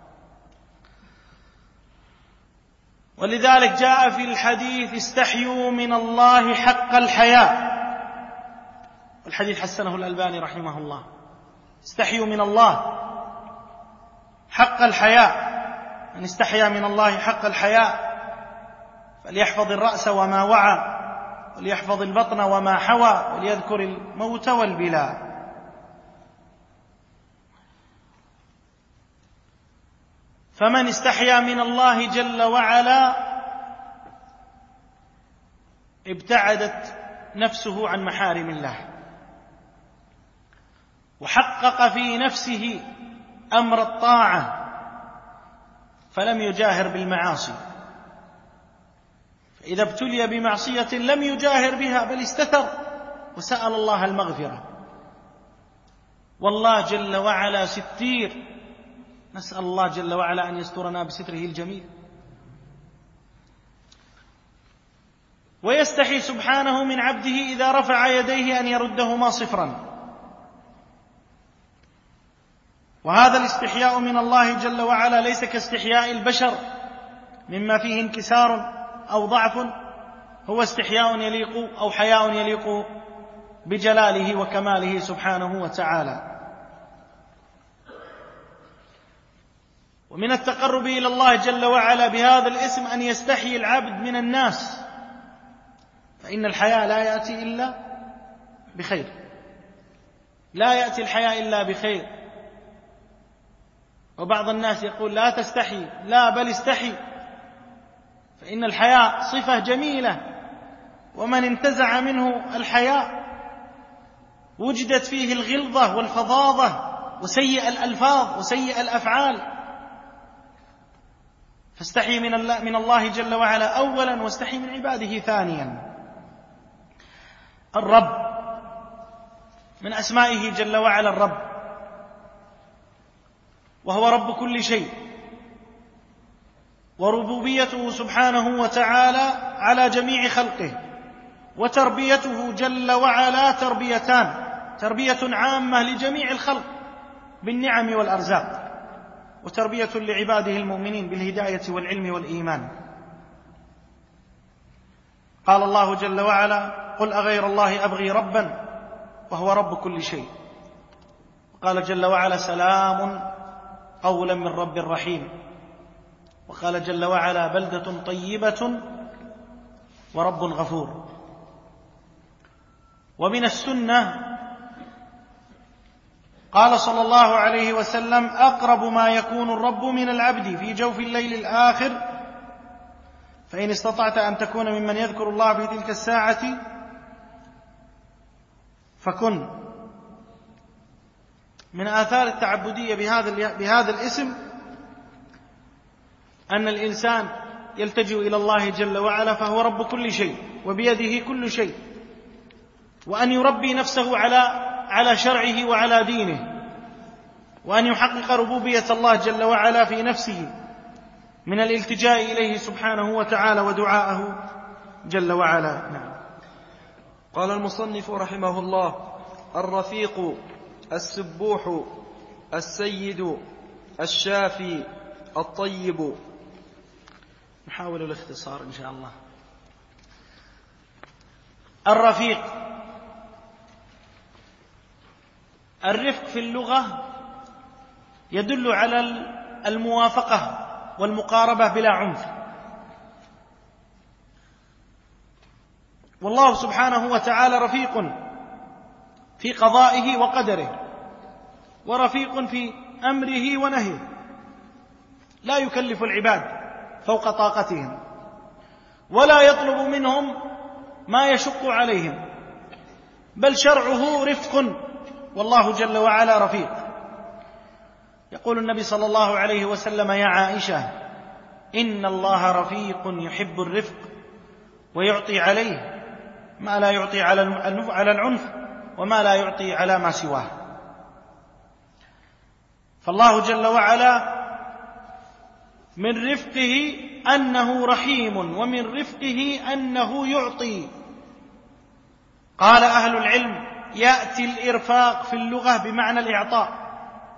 Speaker 3: ولذلك جاء في الحديث: استحيوا من الله حق الحياء، والحديث حسنه الألباني رحمه الله. استحيوا من الله حق الحياء، من استحيا من الله حق الحياء فليحفظ الرأس وما وعى، وليحفظ البطن وما حوى، وليذكر الموت والبلاء. فمن استحيا من الله جل وعلا ابتعدت نفسه عن محارم الله، وحقق في نفسه أمر الطاعة، فلم يجاهر بالمعاصي. فإذا ابتلي بمعصية لم يجاهر بها، بل استتر وسأل الله المغفرة. والله جل وعلا ستير، نسأل الله جل وعلا أن يسترنا بستره الجميل. ويستحي سبحانه من عبده إذا رفع يديه أن يردهما صفرا. وهذا الاستحياء من الله جل وعلا ليس كاستحياء البشر مما فيه انكسار أو ضعف، هو استحياء يليق أو حياء يليق بجلاله وكماله سبحانه وتعالى. ومن التقرب إلى الله جل وعلا بهذا الاسم أن يستحيي العبد من الناس، فإن الحياء لا يأتي إلا بخير، لا يأتي الحياء إلا بخير. وبعض الناس يقول: لا تستحي، لا بل استحي، فإن الحياء صفة جميلة، ومن انتزع منه الحياء وجدت فيه الغلظة والفظاظة وسيء الألفاظ وسيء الأفعال. فاستحي من الله جل وعلا أولا، واستحي من عباده ثانيا. الرب من أسمائه جل وعلا الرب، وهو رب كل شيء، وربوبيته سبحانه وتعالى على جميع خلقه، وتربيته جل وعلا تربيتان: تربية عامة لجميع الخلق بالنعم والأرزاق، وتربية لعباده المؤمنين بالهداية والعلم والإيمان. قال الله جل وعلا: قل أغير الله أبغي ربا وهو رب كل شيء. قال جل وعلا: سلام قولا من رب رحيم. وقال جل وعلا: بلدة طيبة ورب غفور. ومن السنة قال صلى الله عليه وسلم: أقرب ما يكون الرب من العبد في جوف الليل الآخر، فإن استطعت أن تكون ممن يذكر الله في تلك الساعة فكن. من آثار التعبدية بهذا الاسم أن الإنسان يلتجئ إلى الله جل وعلا، فهو رب كل شيء وبيده كل شيء، وأن يربي نفسه على شرعه وعلى دينه، وأن يحقق ربوبية الله جل وعلا في نفسه من الالتجاء إليه سبحانه وتعالى ودعاءه جل وعلا. نعم.
Speaker 2: قال المصنف رحمه الله: الرفيق، السبوح، السيد، الشافي، الطيب.
Speaker 3: نحاول الاختصار إن شاء الله. الرفيق، الرفق في اللغة يدل على الموافقة والمقاربة بلا عنف، والله سبحانه وتعالى رفيق في قضائه وقدره، ورفيق في أمره ونهيه، لا يكلف العباد فوق طاقتهم، ولا يطلب منهم ما يشق عليهم، بل شرعه رفق، والله جل وعلا رفيق. يقول النبي صلى الله عليه وسلم: يا عائشة، إن الله رفيق يحب الرفق، ويعطي عليه ما لا يعطي على العنف، وما لا يعطي على ما سواه. فالله جل وعلا من رفقه أنه رحيم، ومن رفقه أنه يعطي. قال أهل العلم: يأتي الإرفاق في اللغة بمعنى الإعطاء،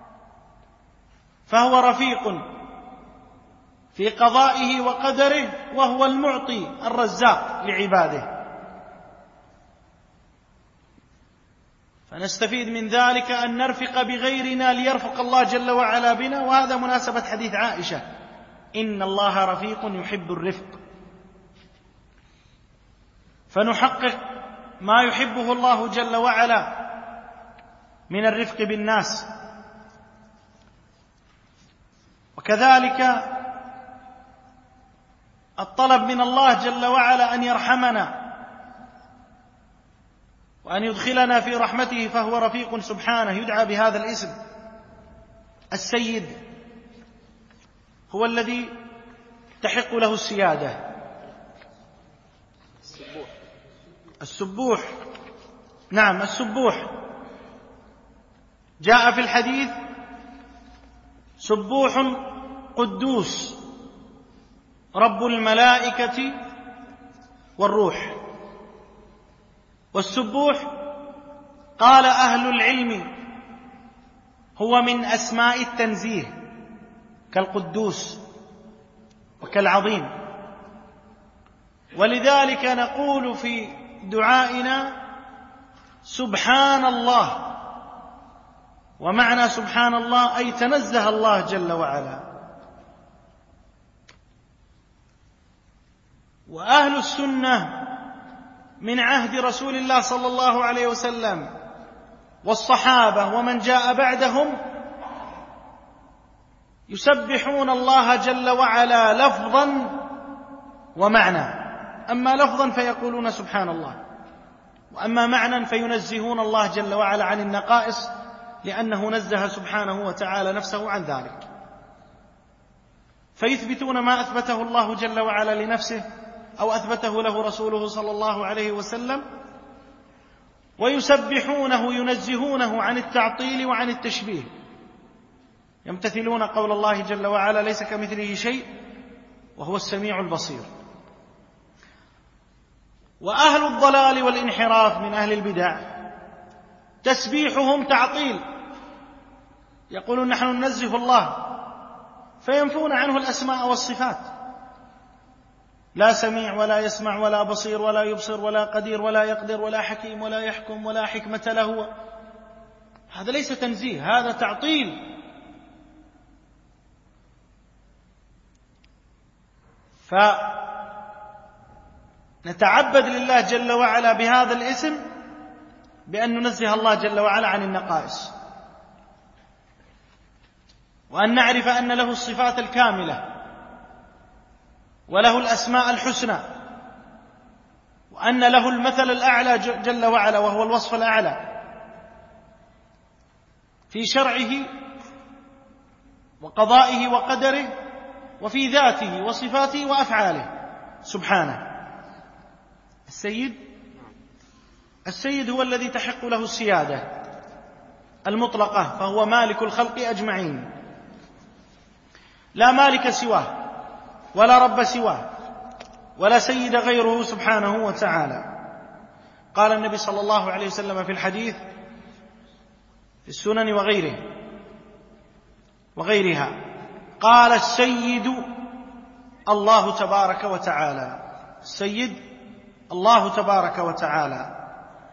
Speaker 3: فهو رفيق في قضائه وقدره، وهو المعطي الرزاق لعباده. فنستفيد من ذلك أن نرفق بغيرنا ليرفق الله جل وعلا بنا، وهذا مناسبة حديث عائشة: إن الله رفيق يحب الرفق. فنحقق ما يحبه الله جل وعلا من الرفق بالناس. وكذلك الطلب من الله جل وعلا أن يرحمنا وأن يدخلنا في رحمته، فهو رفيق سبحانه، يدعى بهذا الاسم. السيد هو الذي تحق له السيادة. السبوح، نعم، السبوح جاء في الحديث: سبوح قدوس رب الملائكة والروح. والسبوح قال أهل العلم هو من أسماء التنزيه، كالقدوس وكالعظيم. ولذلك نقول في دعائنا: سبحان الله. ومعنى سبحان الله أي تنزه الله جل وعلا. وأهل السنة من عهد رسول الله صلى الله عليه وسلم والصحابة ومن جاء بعدهم يسبحون الله جل وعلا لفظا ومعنى. أما لفظا فيقولون سبحان الله، وأما معنى فينزهون الله جل وعلا عن النقائص، لأنه نزه سبحانه وتعالى نفسه عن ذلك. فيثبتون ما أثبته الله جل وعلا لنفسه أو أثبته له رسوله صلى الله عليه وسلم، ويسبحونه ينزهونه عن التعطيل وعن التشبيه، يمتثلون قول الله جل وعلا: ليس كمثله شيء وهو السميع البصير. وأهل الضلال والانحراف من أهل البدع تسبيحهم تعطيل، يقولون نحن ننزه الله، فينفون عنه الأسماء والصفات: لا سميع ولا يسمع ولا بصير ولا يبصر ولا قدير ولا يقدر ولا حكيم ولا يحكم ولا حكمة له. هذا ليس تنزيه، هذا تعطيل. فنتعبد لله جل وعلا بهذا الاسم بأن ننزه الله جل وعلا عن النقائص، وأن نعرف أن له الصفات الكاملة وله الأسماء الحسنى، وأن له المثل الأعلى جل وعلا وهو الوصف الأعلى في شرعه وقضائه وقدره وفي ذاته وصفاته وأفعاله سبحانه. السيد هو الذي تحق له السيادة المطلقة، فهو مالك الخلق أجمعين، لا مالك سواه ولا رب سواه ولا سيد غيره سبحانه وتعالى. قال النبي صلى الله عليه وسلم في الحديث في السنن وغيرها، قال: السيد الله تبارك وتعالى. السيد الله تبارك وتعالى.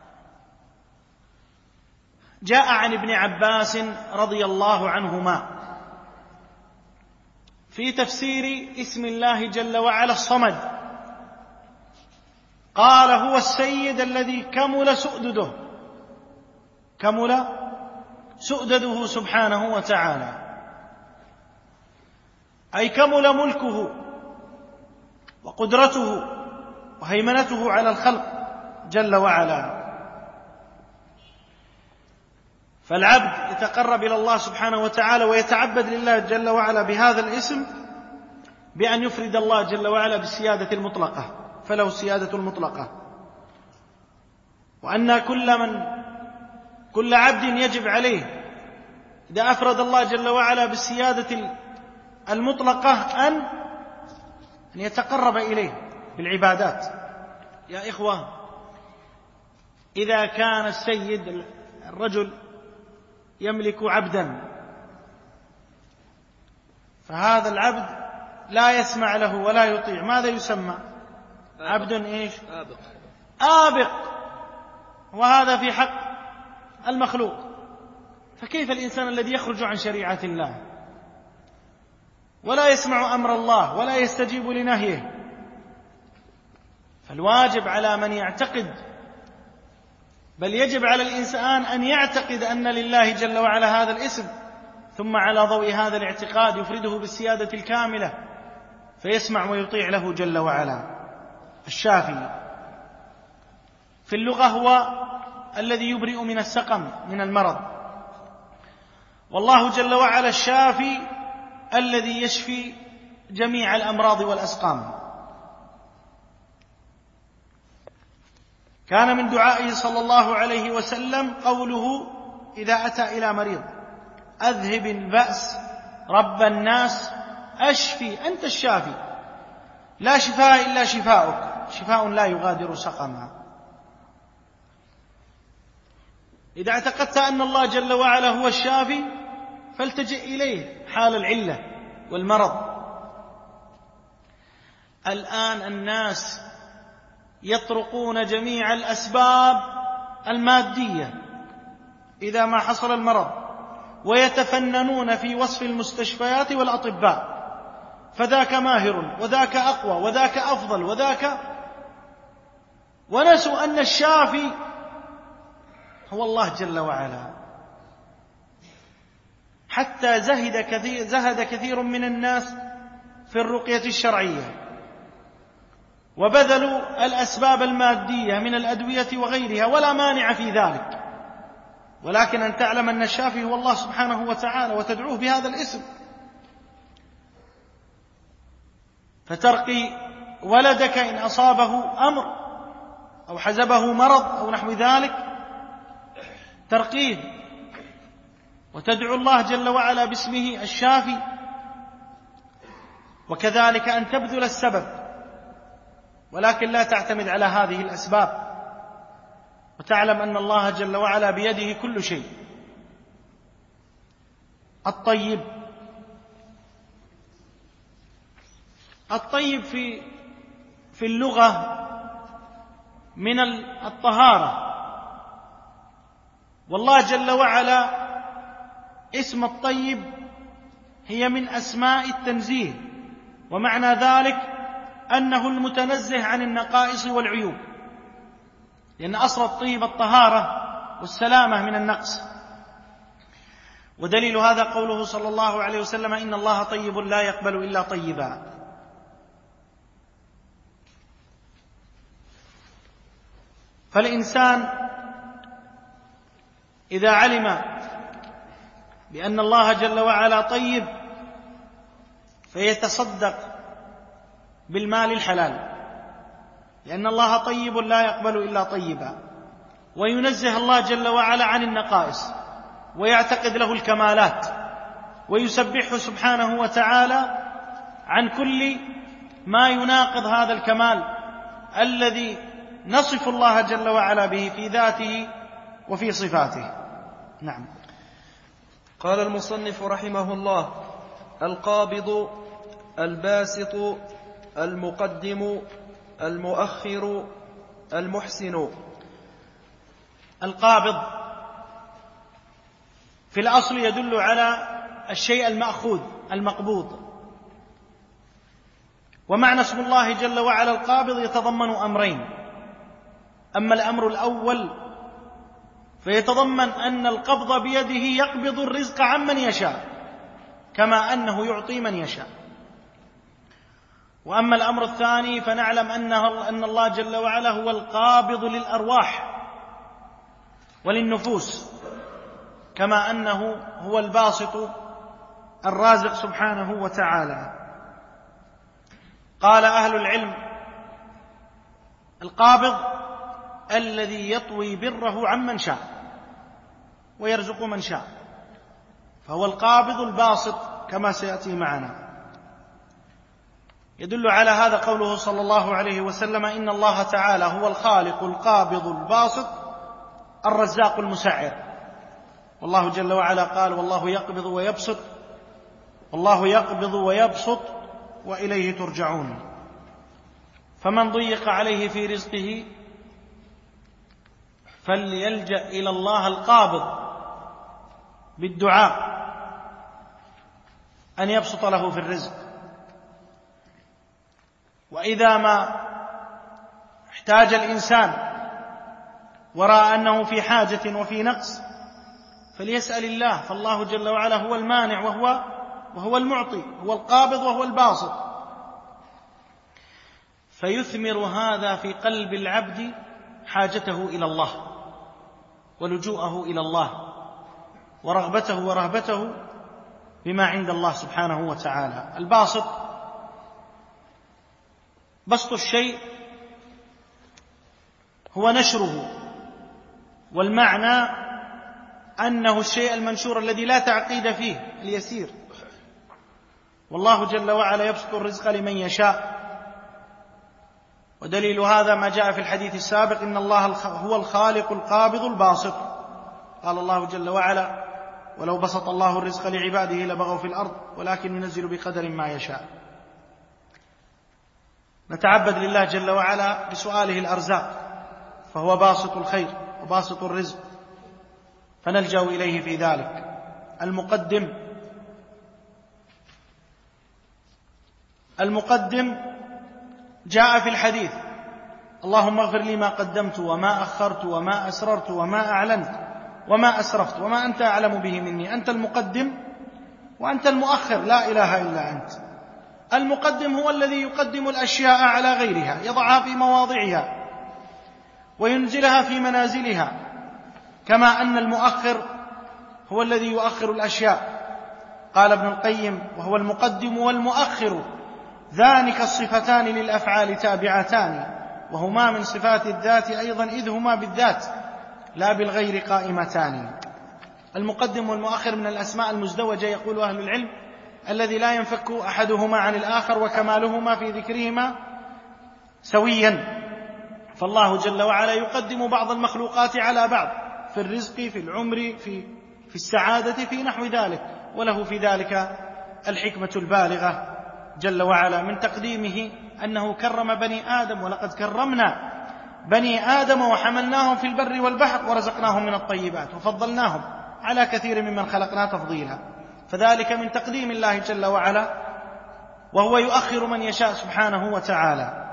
Speaker 3: جاء عن ابن عباس رضي الله عنهما في تفسير اسم الله جل وعلا الصمد، قال: هو السيد الذي كمل سؤدده سبحانه وتعالى، أي كمل ملكه وقدرته وهيمنته على الخلق جل وعلا. فالعبد يتقرب إلى الله سبحانه وتعالى ويتعبد لله جل وعلا بهذا الاسم بأن يفرد الله جل وعلا بالسيادة المطلقة، فله السيادة المطلقة، وأن كل عبد يجب عليه إذا أفرد الله جل وعلا بالسيادة المطلقة أن يتقرب إليه بالعبادات. يا إخوة، إذا كان السيد الرجل يملك عبدا، فهذا العبد لا يسمع له ولا يطيع، ماذا يسمى؟ عبد إيش؟ آبق. وهذا في حق المخلوق، فكيف الإنسان الذي يخرج عن شريعة الله ولا يسمع أمر الله ولا يستجيب لنهيه؟ فالواجب على من يعتقد، بل يجب على الإنسان أن يعتقد أن لله جل وعلا هذا الاسم، ثم على ضوء هذا الاعتقاد يفرده بالسيادة الكاملة فيسمع ويطيع له جل وعلا. الشافي في اللغة هو الذي يبرئ من السقم، من المرض، والله جل وعلا الشافي الذي يشفي جميع الأمراض والأسقام. كان من دعائه صلى الله عليه وسلم قوله إذا أتى إلى مريض: أذهب البأس رب الناس أشفي أنت الشافي لا شفاء إلا شفاؤك، شفاء لا يغادر سقما. إذا اعتقدت أن الله جل وعلا هو الشافي فالتجئ إليه حال العلة والمرض. الآن الناس يطرقون جميع الأسباب المادية إذا ما حصل المرض، ويتفننون في وصف المستشفيات والأطباء، فذاك ماهر وذاك أقوى وذاك أفضل وذاك، ونسوا أن الشافي هو الله جل وعلا. حتى زهد كثير من الناس في الرقية الشرعية وبذلوا الأسباب المادية من الأدوية وغيرها، ولا مانع في ذلك، ولكن أن تعلم أن الشافي هو الله سبحانه وتعالى وتدعوه بهذا الاسم. فترقي ولدك إن أصابه أمر أو حزبه مرض أو نحو ذلك، ترقيه وتدعو الله جل وعلا باسمه الشافي. وكذلك أن تبذل السبب، ولكن لا تعتمد على هذه الأسباب، وتعلم أن الله جل وعلا بيده كل شيء. الطيب في اللغة من الطهارة، والله جل وعلا اسم الطيب هي من أسماء التنزيه، ومعنى ذلك أنه المتنزه عن النقائص والعيوب، لأن أصل الطيب الطهارة والسلامة من النقص. ودليل هذا قوله صلى الله عليه وسلم: إن الله طيب لا يقبل إلا طيبا. فالإنسان إذا علم بأن الله جل وعلا طيب فيتصدق بالمال الحلال، لأن الله طيب لا يقبل إلا طيبا، وينزه الله جل وعلا عن النقائص ويعتقد له الكمالات، ويسبحه سبحانه وتعالى عن كل ما يناقض هذا الكمال الذي نصف الله جل وعلا به في ذاته وفي صفاته. نعم.
Speaker 2: قال المصنف رحمه الله: القابض، الباسط، المقدم، المؤخر، المحسن.
Speaker 3: القابض في الأصل يدل على الشيء المأخوذ المقبوض، ومعنى اسم الله جل وعلا القابض يتضمن أمرين: أما الأمر الأول فيتضمن أن القبض بيده يقبض الرزق عمن يشاء كما أنه يعطي من يشاء. وأما الأمر الثاني فنعلم أن الله جل وعلا هو القابض للأرواح وللنفوس، كما أنه هو الباسط الرازق سبحانه وتعالى. قال أهل العلم: القابض الذي يطوي بره عمن شاء ويرزق من شاء، فهو القابض الباسط كما سيأتي معنا. يدل على هذا قوله صلى الله عليه وسلم: إن الله تعالى هو الخالق القابض الباسط الرزاق المسعر. والله جل وعلا قال: والله يقبض ويبسط، والله يقبض ويبسط وإليه ترجعون. فمن ضيق عليه في رزقه فليلجأ إلى الله القابض بالدعاء أن يبسط له في الرزق. وإذا ما احتاج الإنسان ورأى أنه في حاجة وفي نقص فليسأل الله، فالله جل وعلا هو المانع وهو المعطي، هو القابض وهو الباسط. فيثمر هذا في قلب العبد حاجته إلى الله ولجوءه إلى الله ورغبته ورهبته بما عند الله سبحانه وتعالى. الباسط بسط الشيء هو نشره، والمعنى أنه الشيء المنشور الذي لا تعقيد فيه، اليسير. والله جل وعلا يبسط الرزق لمن يشاء، ودليل هذا ما جاء في الحديث السابق: إن الله هو الخالق القابض الباسط. قال الله جل وعلا: ولو بسط الله الرزق لعباده لبغوا في الأرض ولكن ينزل بقدر ما يشاء. نتعبد لله جل وعلا بسؤاله الأرزاق، فهو باسط الخير وباسط الرزق، فنلجأ إليه في ذلك. المقدم جاء في الحديث: اللهم اغفر لي ما قدمت وما أخرت وما أسررت وما أعلنت وما أسرفت وما أنت أعلم به مني. أنت المقدم وأنت المؤخر، لا إله إلا أنت. المقدم هو الذي يقدم الأشياء على غيرها، يضعها في مواضعها وينزلها في منازلها، كما أن المؤخر هو الذي يؤخر الأشياء. قال ابن القيم: وهو المقدم والمؤخر ذانك الصفتان للأفعال تابعتان، وهما من صفات الذات أيضا إذ هما بالذات لا بالغير قائمتان. المقدم والمؤخر من الأسماء المزدوجة، يقول أهل العلم، الذي لا ينفك أحدهما عن الآخر، وكمالهما في ذكرهما سويا. فالله جل وعلا يقدم بعض المخلوقات على بعض في الرزق، في العمر، في السعادة، في نحو ذلك، وله في ذلك الحكمة البالغة جل وعلا من تقديمه أنه كرم بني آدم: ولقد كرمنا بني آدم وحملناهم في البر والبحر ورزقناهم من الطيبات وفضلناهم على كثير ممن خلقنا تفضيلا. فذلك من تقديم الله جل وعلا، وهو يؤخر من يشاء سبحانه وتعالى.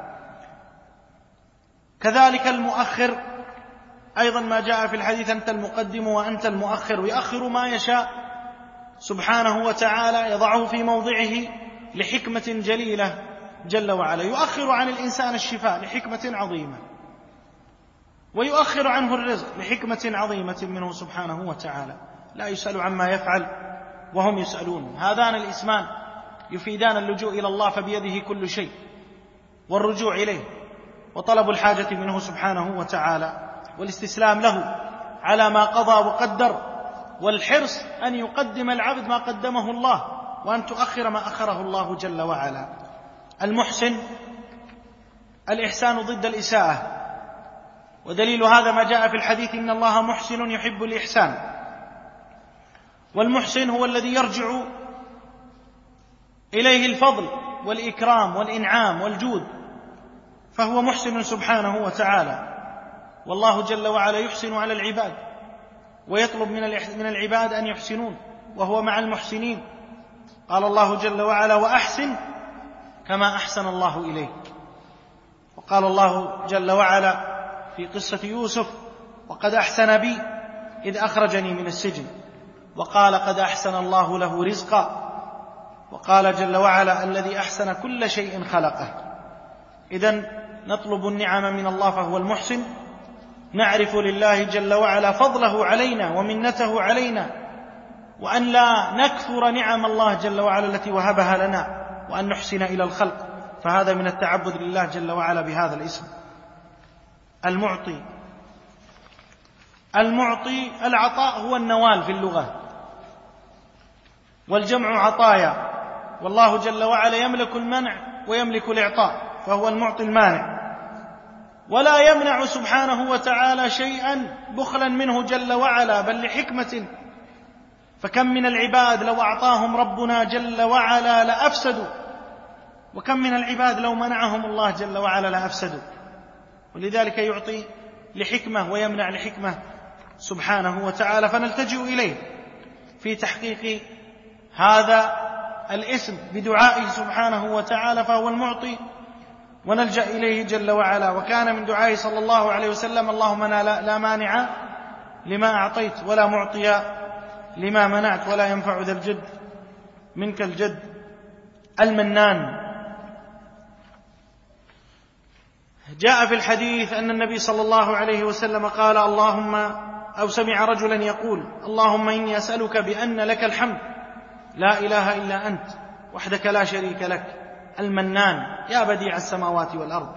Speaker 3: كذلك المؤخر أيضا ما جاء في الحديث: أنت المقدم وأنت المؤخر، يؤخر ما يشاء سبحانه وتعالى، يضعه في موضعه لحكمة جليلة جل وعلا. يؤخر عن الإنسان الشفاء لحكمة عظيمة، ويؤخر عنه الرزق لحكمة عظيمة منه سبحانه وتعالى. لا يسأل عما يفعل وهم يسألون. هذان الاسمان يفيدان اللجوء إلى الله، فبيده كل شيء، والرجوع إليه وطلب الحاجة منه سبحانه وتعالى، والاستسلام له على ما قضى وقدر، والحرص أن يقدم العبد ما قدمه الله، وأن تؤخر ما أخره الله جل وعلا. المحسن، الإحسان ضد الإساءة، ودليل هذا ما جاء في الحديث: إن الله محسن يحب الإحسان. والمحسن هو الذي يرجع إليه الفضل والإكرام والإنعام والجود، فهو محسن سبحانه وتعالى. والله جل وعلا يحسن على العباد، ويطلب من العباد أن يحسنون، وهو مع المحسنين. قال الله جل وعلا: وأحسن كما أحسن الله إليك. وقال الله جل وعلا في قصة يوسف: وقد أحسن بي إذ أخرجني من السجن. وقال: قد أحسن الله له رزقا. وقال جل وعلا: الذي أحسن كل شيء خلقه. إذن نطلب النعم من الله فهو المحسن، نعرف لله جل وعلا فضله علينا ومنته علينا، وأن لا نكثر نعم الله جل وعلا التي وهبها لنا، وأن نحسن إلى الخلق، فهذا من التعبد لله جل وعلا بهذا الاسم. المعطي، العطاء هو النوال في اللغة، والجمع عطايا، والله جل وعلا يملك المنع ويملك الإعطاء، فهو المعطي المانع، ولا يمنع سبحانه وتعالى شيئا بخلا منه جل وعلا، بل لحكمة. فكم من العباد لو أعطاهم ربنا جل وعلا لأفسدوا، وكم من العباد لو منعهم الله جل وعلا لأفسدوا. ولذلك يعطي لحكمة ويمنع لحكمة سبحانه وتعالى، فنلتجئ إليه في تحقيق هذا الاسم بدعائه سبحانه وتعالى، فهو المعطي، ونلجأ إليه جل وعلا. وكان من دعائه صلى الله عليه وسلم: اللهم لا مانع لما أعطيت ولا معطي لما منعت ولا ينفع ذا الجد منك الجد. المنان، جاء في الحديث أن النبي صلى الله عليه وسلم قال: سمع رجلا يقول: اللهم إني أسألك بأن لك الحمد لا إله إلا أنت وحدك لا شريك لك المنان يا بديع السماوات والأرض.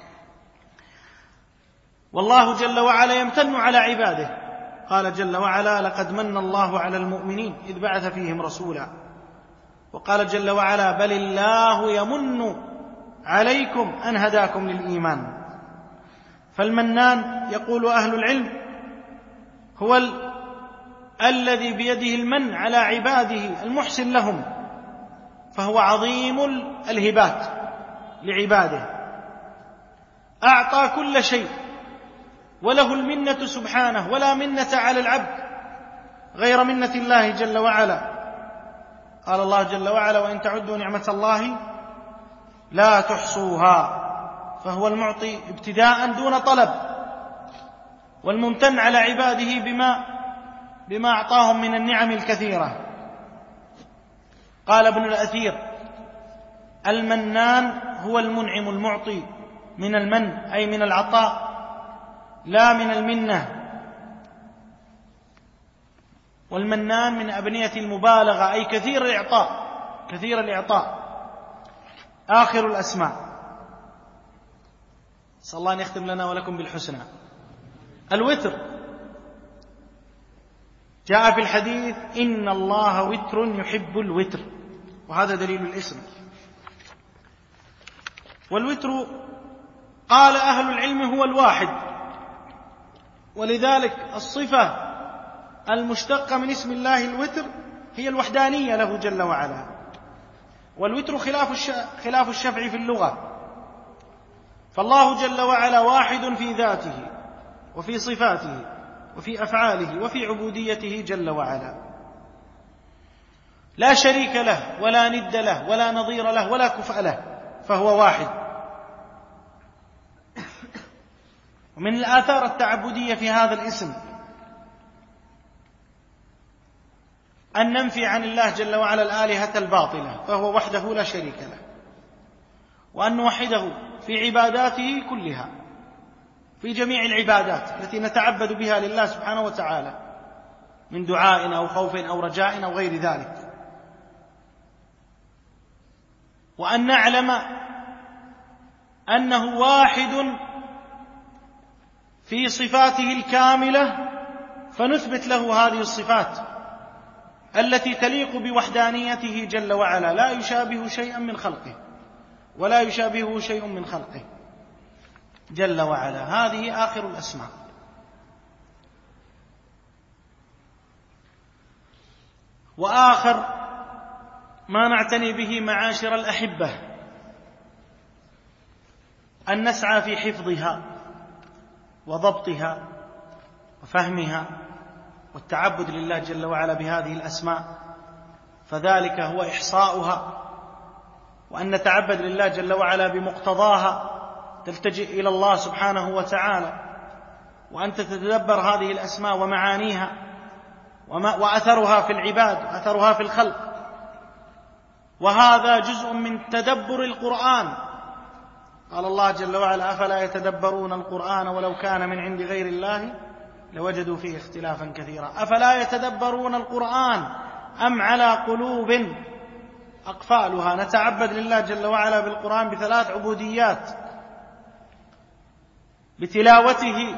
Speaker 3: والله جل وعلا يمتن على عباده، قال جل وعلا: لقد من الله على المؤمنين إذ بعث فيهم رسولا. وقال جل وعلا: بل الله يمن عليكم أن هداكم للإيمان. فالمنان يقول أهل العلم هو الذي بيده المن على عباده، المحسن لهم، فهو عظيم الهبات لعباده، أعطى كل شيء، وله المنة سبحانه، ولا منة على العبد غير منة الله جل وعلا. قال الله جل وعلا: وإن تعدوا نعمة الله لا تحصوها. فهو المعطي ابتداء دون طلب، والممتن على عباده بما أعطاهم من النعم الكثيرة. قال ابن الأثير: المنان هو المنعم المعطي من المن، أي من العطاء، لا من المنة. والمنان من أبنية المبالغة، أي كثير الإعطاء، آخر الأسماء. صلى الله أن يختم لنا ولكم بالحسنى. الوتر، جاء في الحديث: إن الله وتر يحب الوتر، وهذا دليل الاسم. والوتر قال أهل العلم هو الواحد، ولذلك الصفة المشتقة من اسم الله الوتر هي الوحدانية له جل وعلا. والوتر خلاف الشفع في اللغة، فالله جل وعلا واحد في ذاته وفي صفاته وفي أفعاله وفي عبوديته جل وعلا، لا شريك له ولا ند له ولا نظير له ولا كفء له، فهو واحد. ومن الآثار التعبدية في هذا الاسم أن ننفي عن الله جل وعلا الآلهة الباطلة، فهو وحده لا شريك له، وأن نوحده في عباداته كلها، في جميع العبادات التي نتعبد بها لله سبحانه وتعالى من دعاء أو خوف أو رجاء أو غير ذلك، وأن نعلم أنه واحد في صفاته الكاملة، فنثبت له هذه الصفات التي تليق بوحدانيته جل وعلا، لا يشابه شيئا من خلقه ولا يشابهه شيء من خلقه جل وعلا. هذه آخر الأسماء. وآخر ما نعتني به معاشر الأحبة أن نسعى في حفظها وضبطها وفهمها والتعبد لله جل وعلا بهذه الأسماء، فذلك هو إحصاؤها، وأن نتعبد لله جل وعلا بمقتضاها، تلتجئ إلى الله سبحانه وتعالى، وأن تتدبر هذه الأسماء ومعانيها وأثرها في العباد وأثرها في الخلق. وهذا جزء من تدبر القرآن. قال الله جل وعلا: أفلا يتدبرون القرآن ولو كان من عند غير الله لوجدوا فيه اختلافا كثيرا. أفلا يتدبرون القرآن أم على قلوب أقفالها. نتعبد لله جل وعلا بالقرآن بثلاث عبوديات: بتلاوته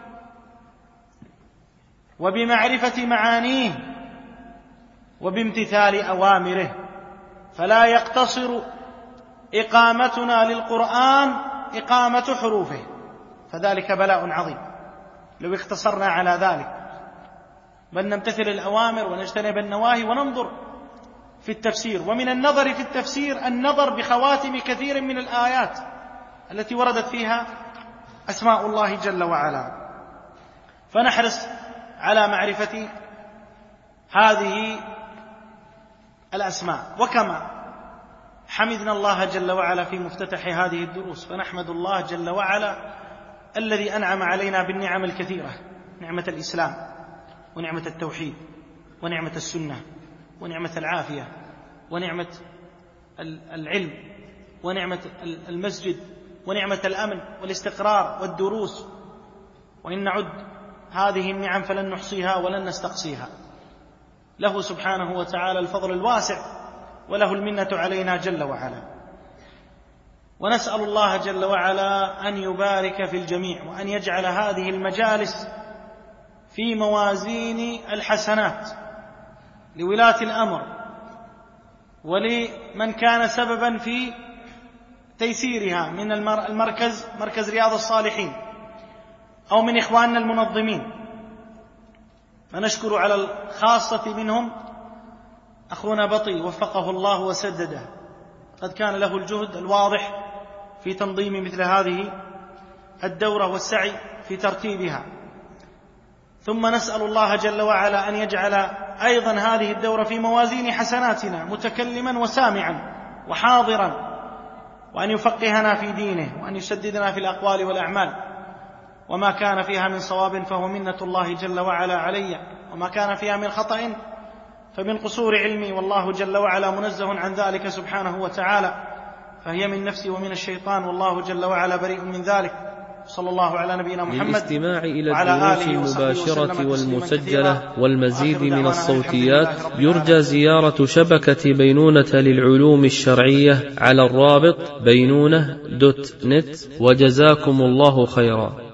Speaker 3: وبمعرفة معانيه وبامتثال أوامره. فلا يقتصر إقامتنا للقرآن إقامة حروفه، فذلك بلاء عظيم لو اقتصرنا على ذلك، بل نمتثل الأوامر ونجتنب النواهي وننظر في التفسير. ومن النظر في التفسير النظر بخواتم كثير من الآيات التي وردت فيها أسماء الله جل وعلا، فنحرص على معرفة هذه الأسماء. وكما حمدنا الله جل وعلا في مفتتح هذه الدروس، فنحمد الله جل وعلا الذي أنعم علينا بالنعم الكثيرة: نعمة الإسلام، ونعمة التوحيد، ونعمة السنة، ونعمة العافية، ونعمة العلم، ونعمة المسجد، ونعمة الأمن والاستقرار والدروس. وإن نعد هذه النعم فلن نحصيها ولن نستقصيها. له سبحانه وتعالى الفضل الواسع، وله المنة علينا جل وعلا. ونسأل الله جل وعلا أن يبارك في الجميع، وأن يجعل هذه المجالس في موازين الحسنات لولاة الأمر ولمن كان سببا في تيسيرها من مركز رياض الصالحين أو من إخواننا المنظمين. فنشكر على الخاصة منهم أخونا بطي وفقه الله وسدده، قد كان له الجهد الواضح في تنظيم مثل هذه الدورة والسعي في ترتيبها. ثم نسأل الله جل وعلا أن يجعل أيضا هذه الدورة في موازين حسناتنا متكلما وسامعا وحاضرا، وأن يفقهنا في دينه، وأن يسددنا في الأقوال والأعمال. وما كان فيها من صواب فهو منة الله جل وعلا علي، وما كان فيها من خطأ فمن قصور علمي، والله جل وعلا منزه عن ذلك سبحانه وتعالى، فهي من نفسي ومن الشيطان، والله جل وعلا بريء من ذلك. صلى الله على نبينا محمد.
Speaker 1: للاستماع إلى الدروس المباشرة والمسجلة والمزيد من الصوتيات يرجى زيارة شبكة بينونة للعلوم الشرعية على الرابط بينونة.net. وجزاكم الله خيرا.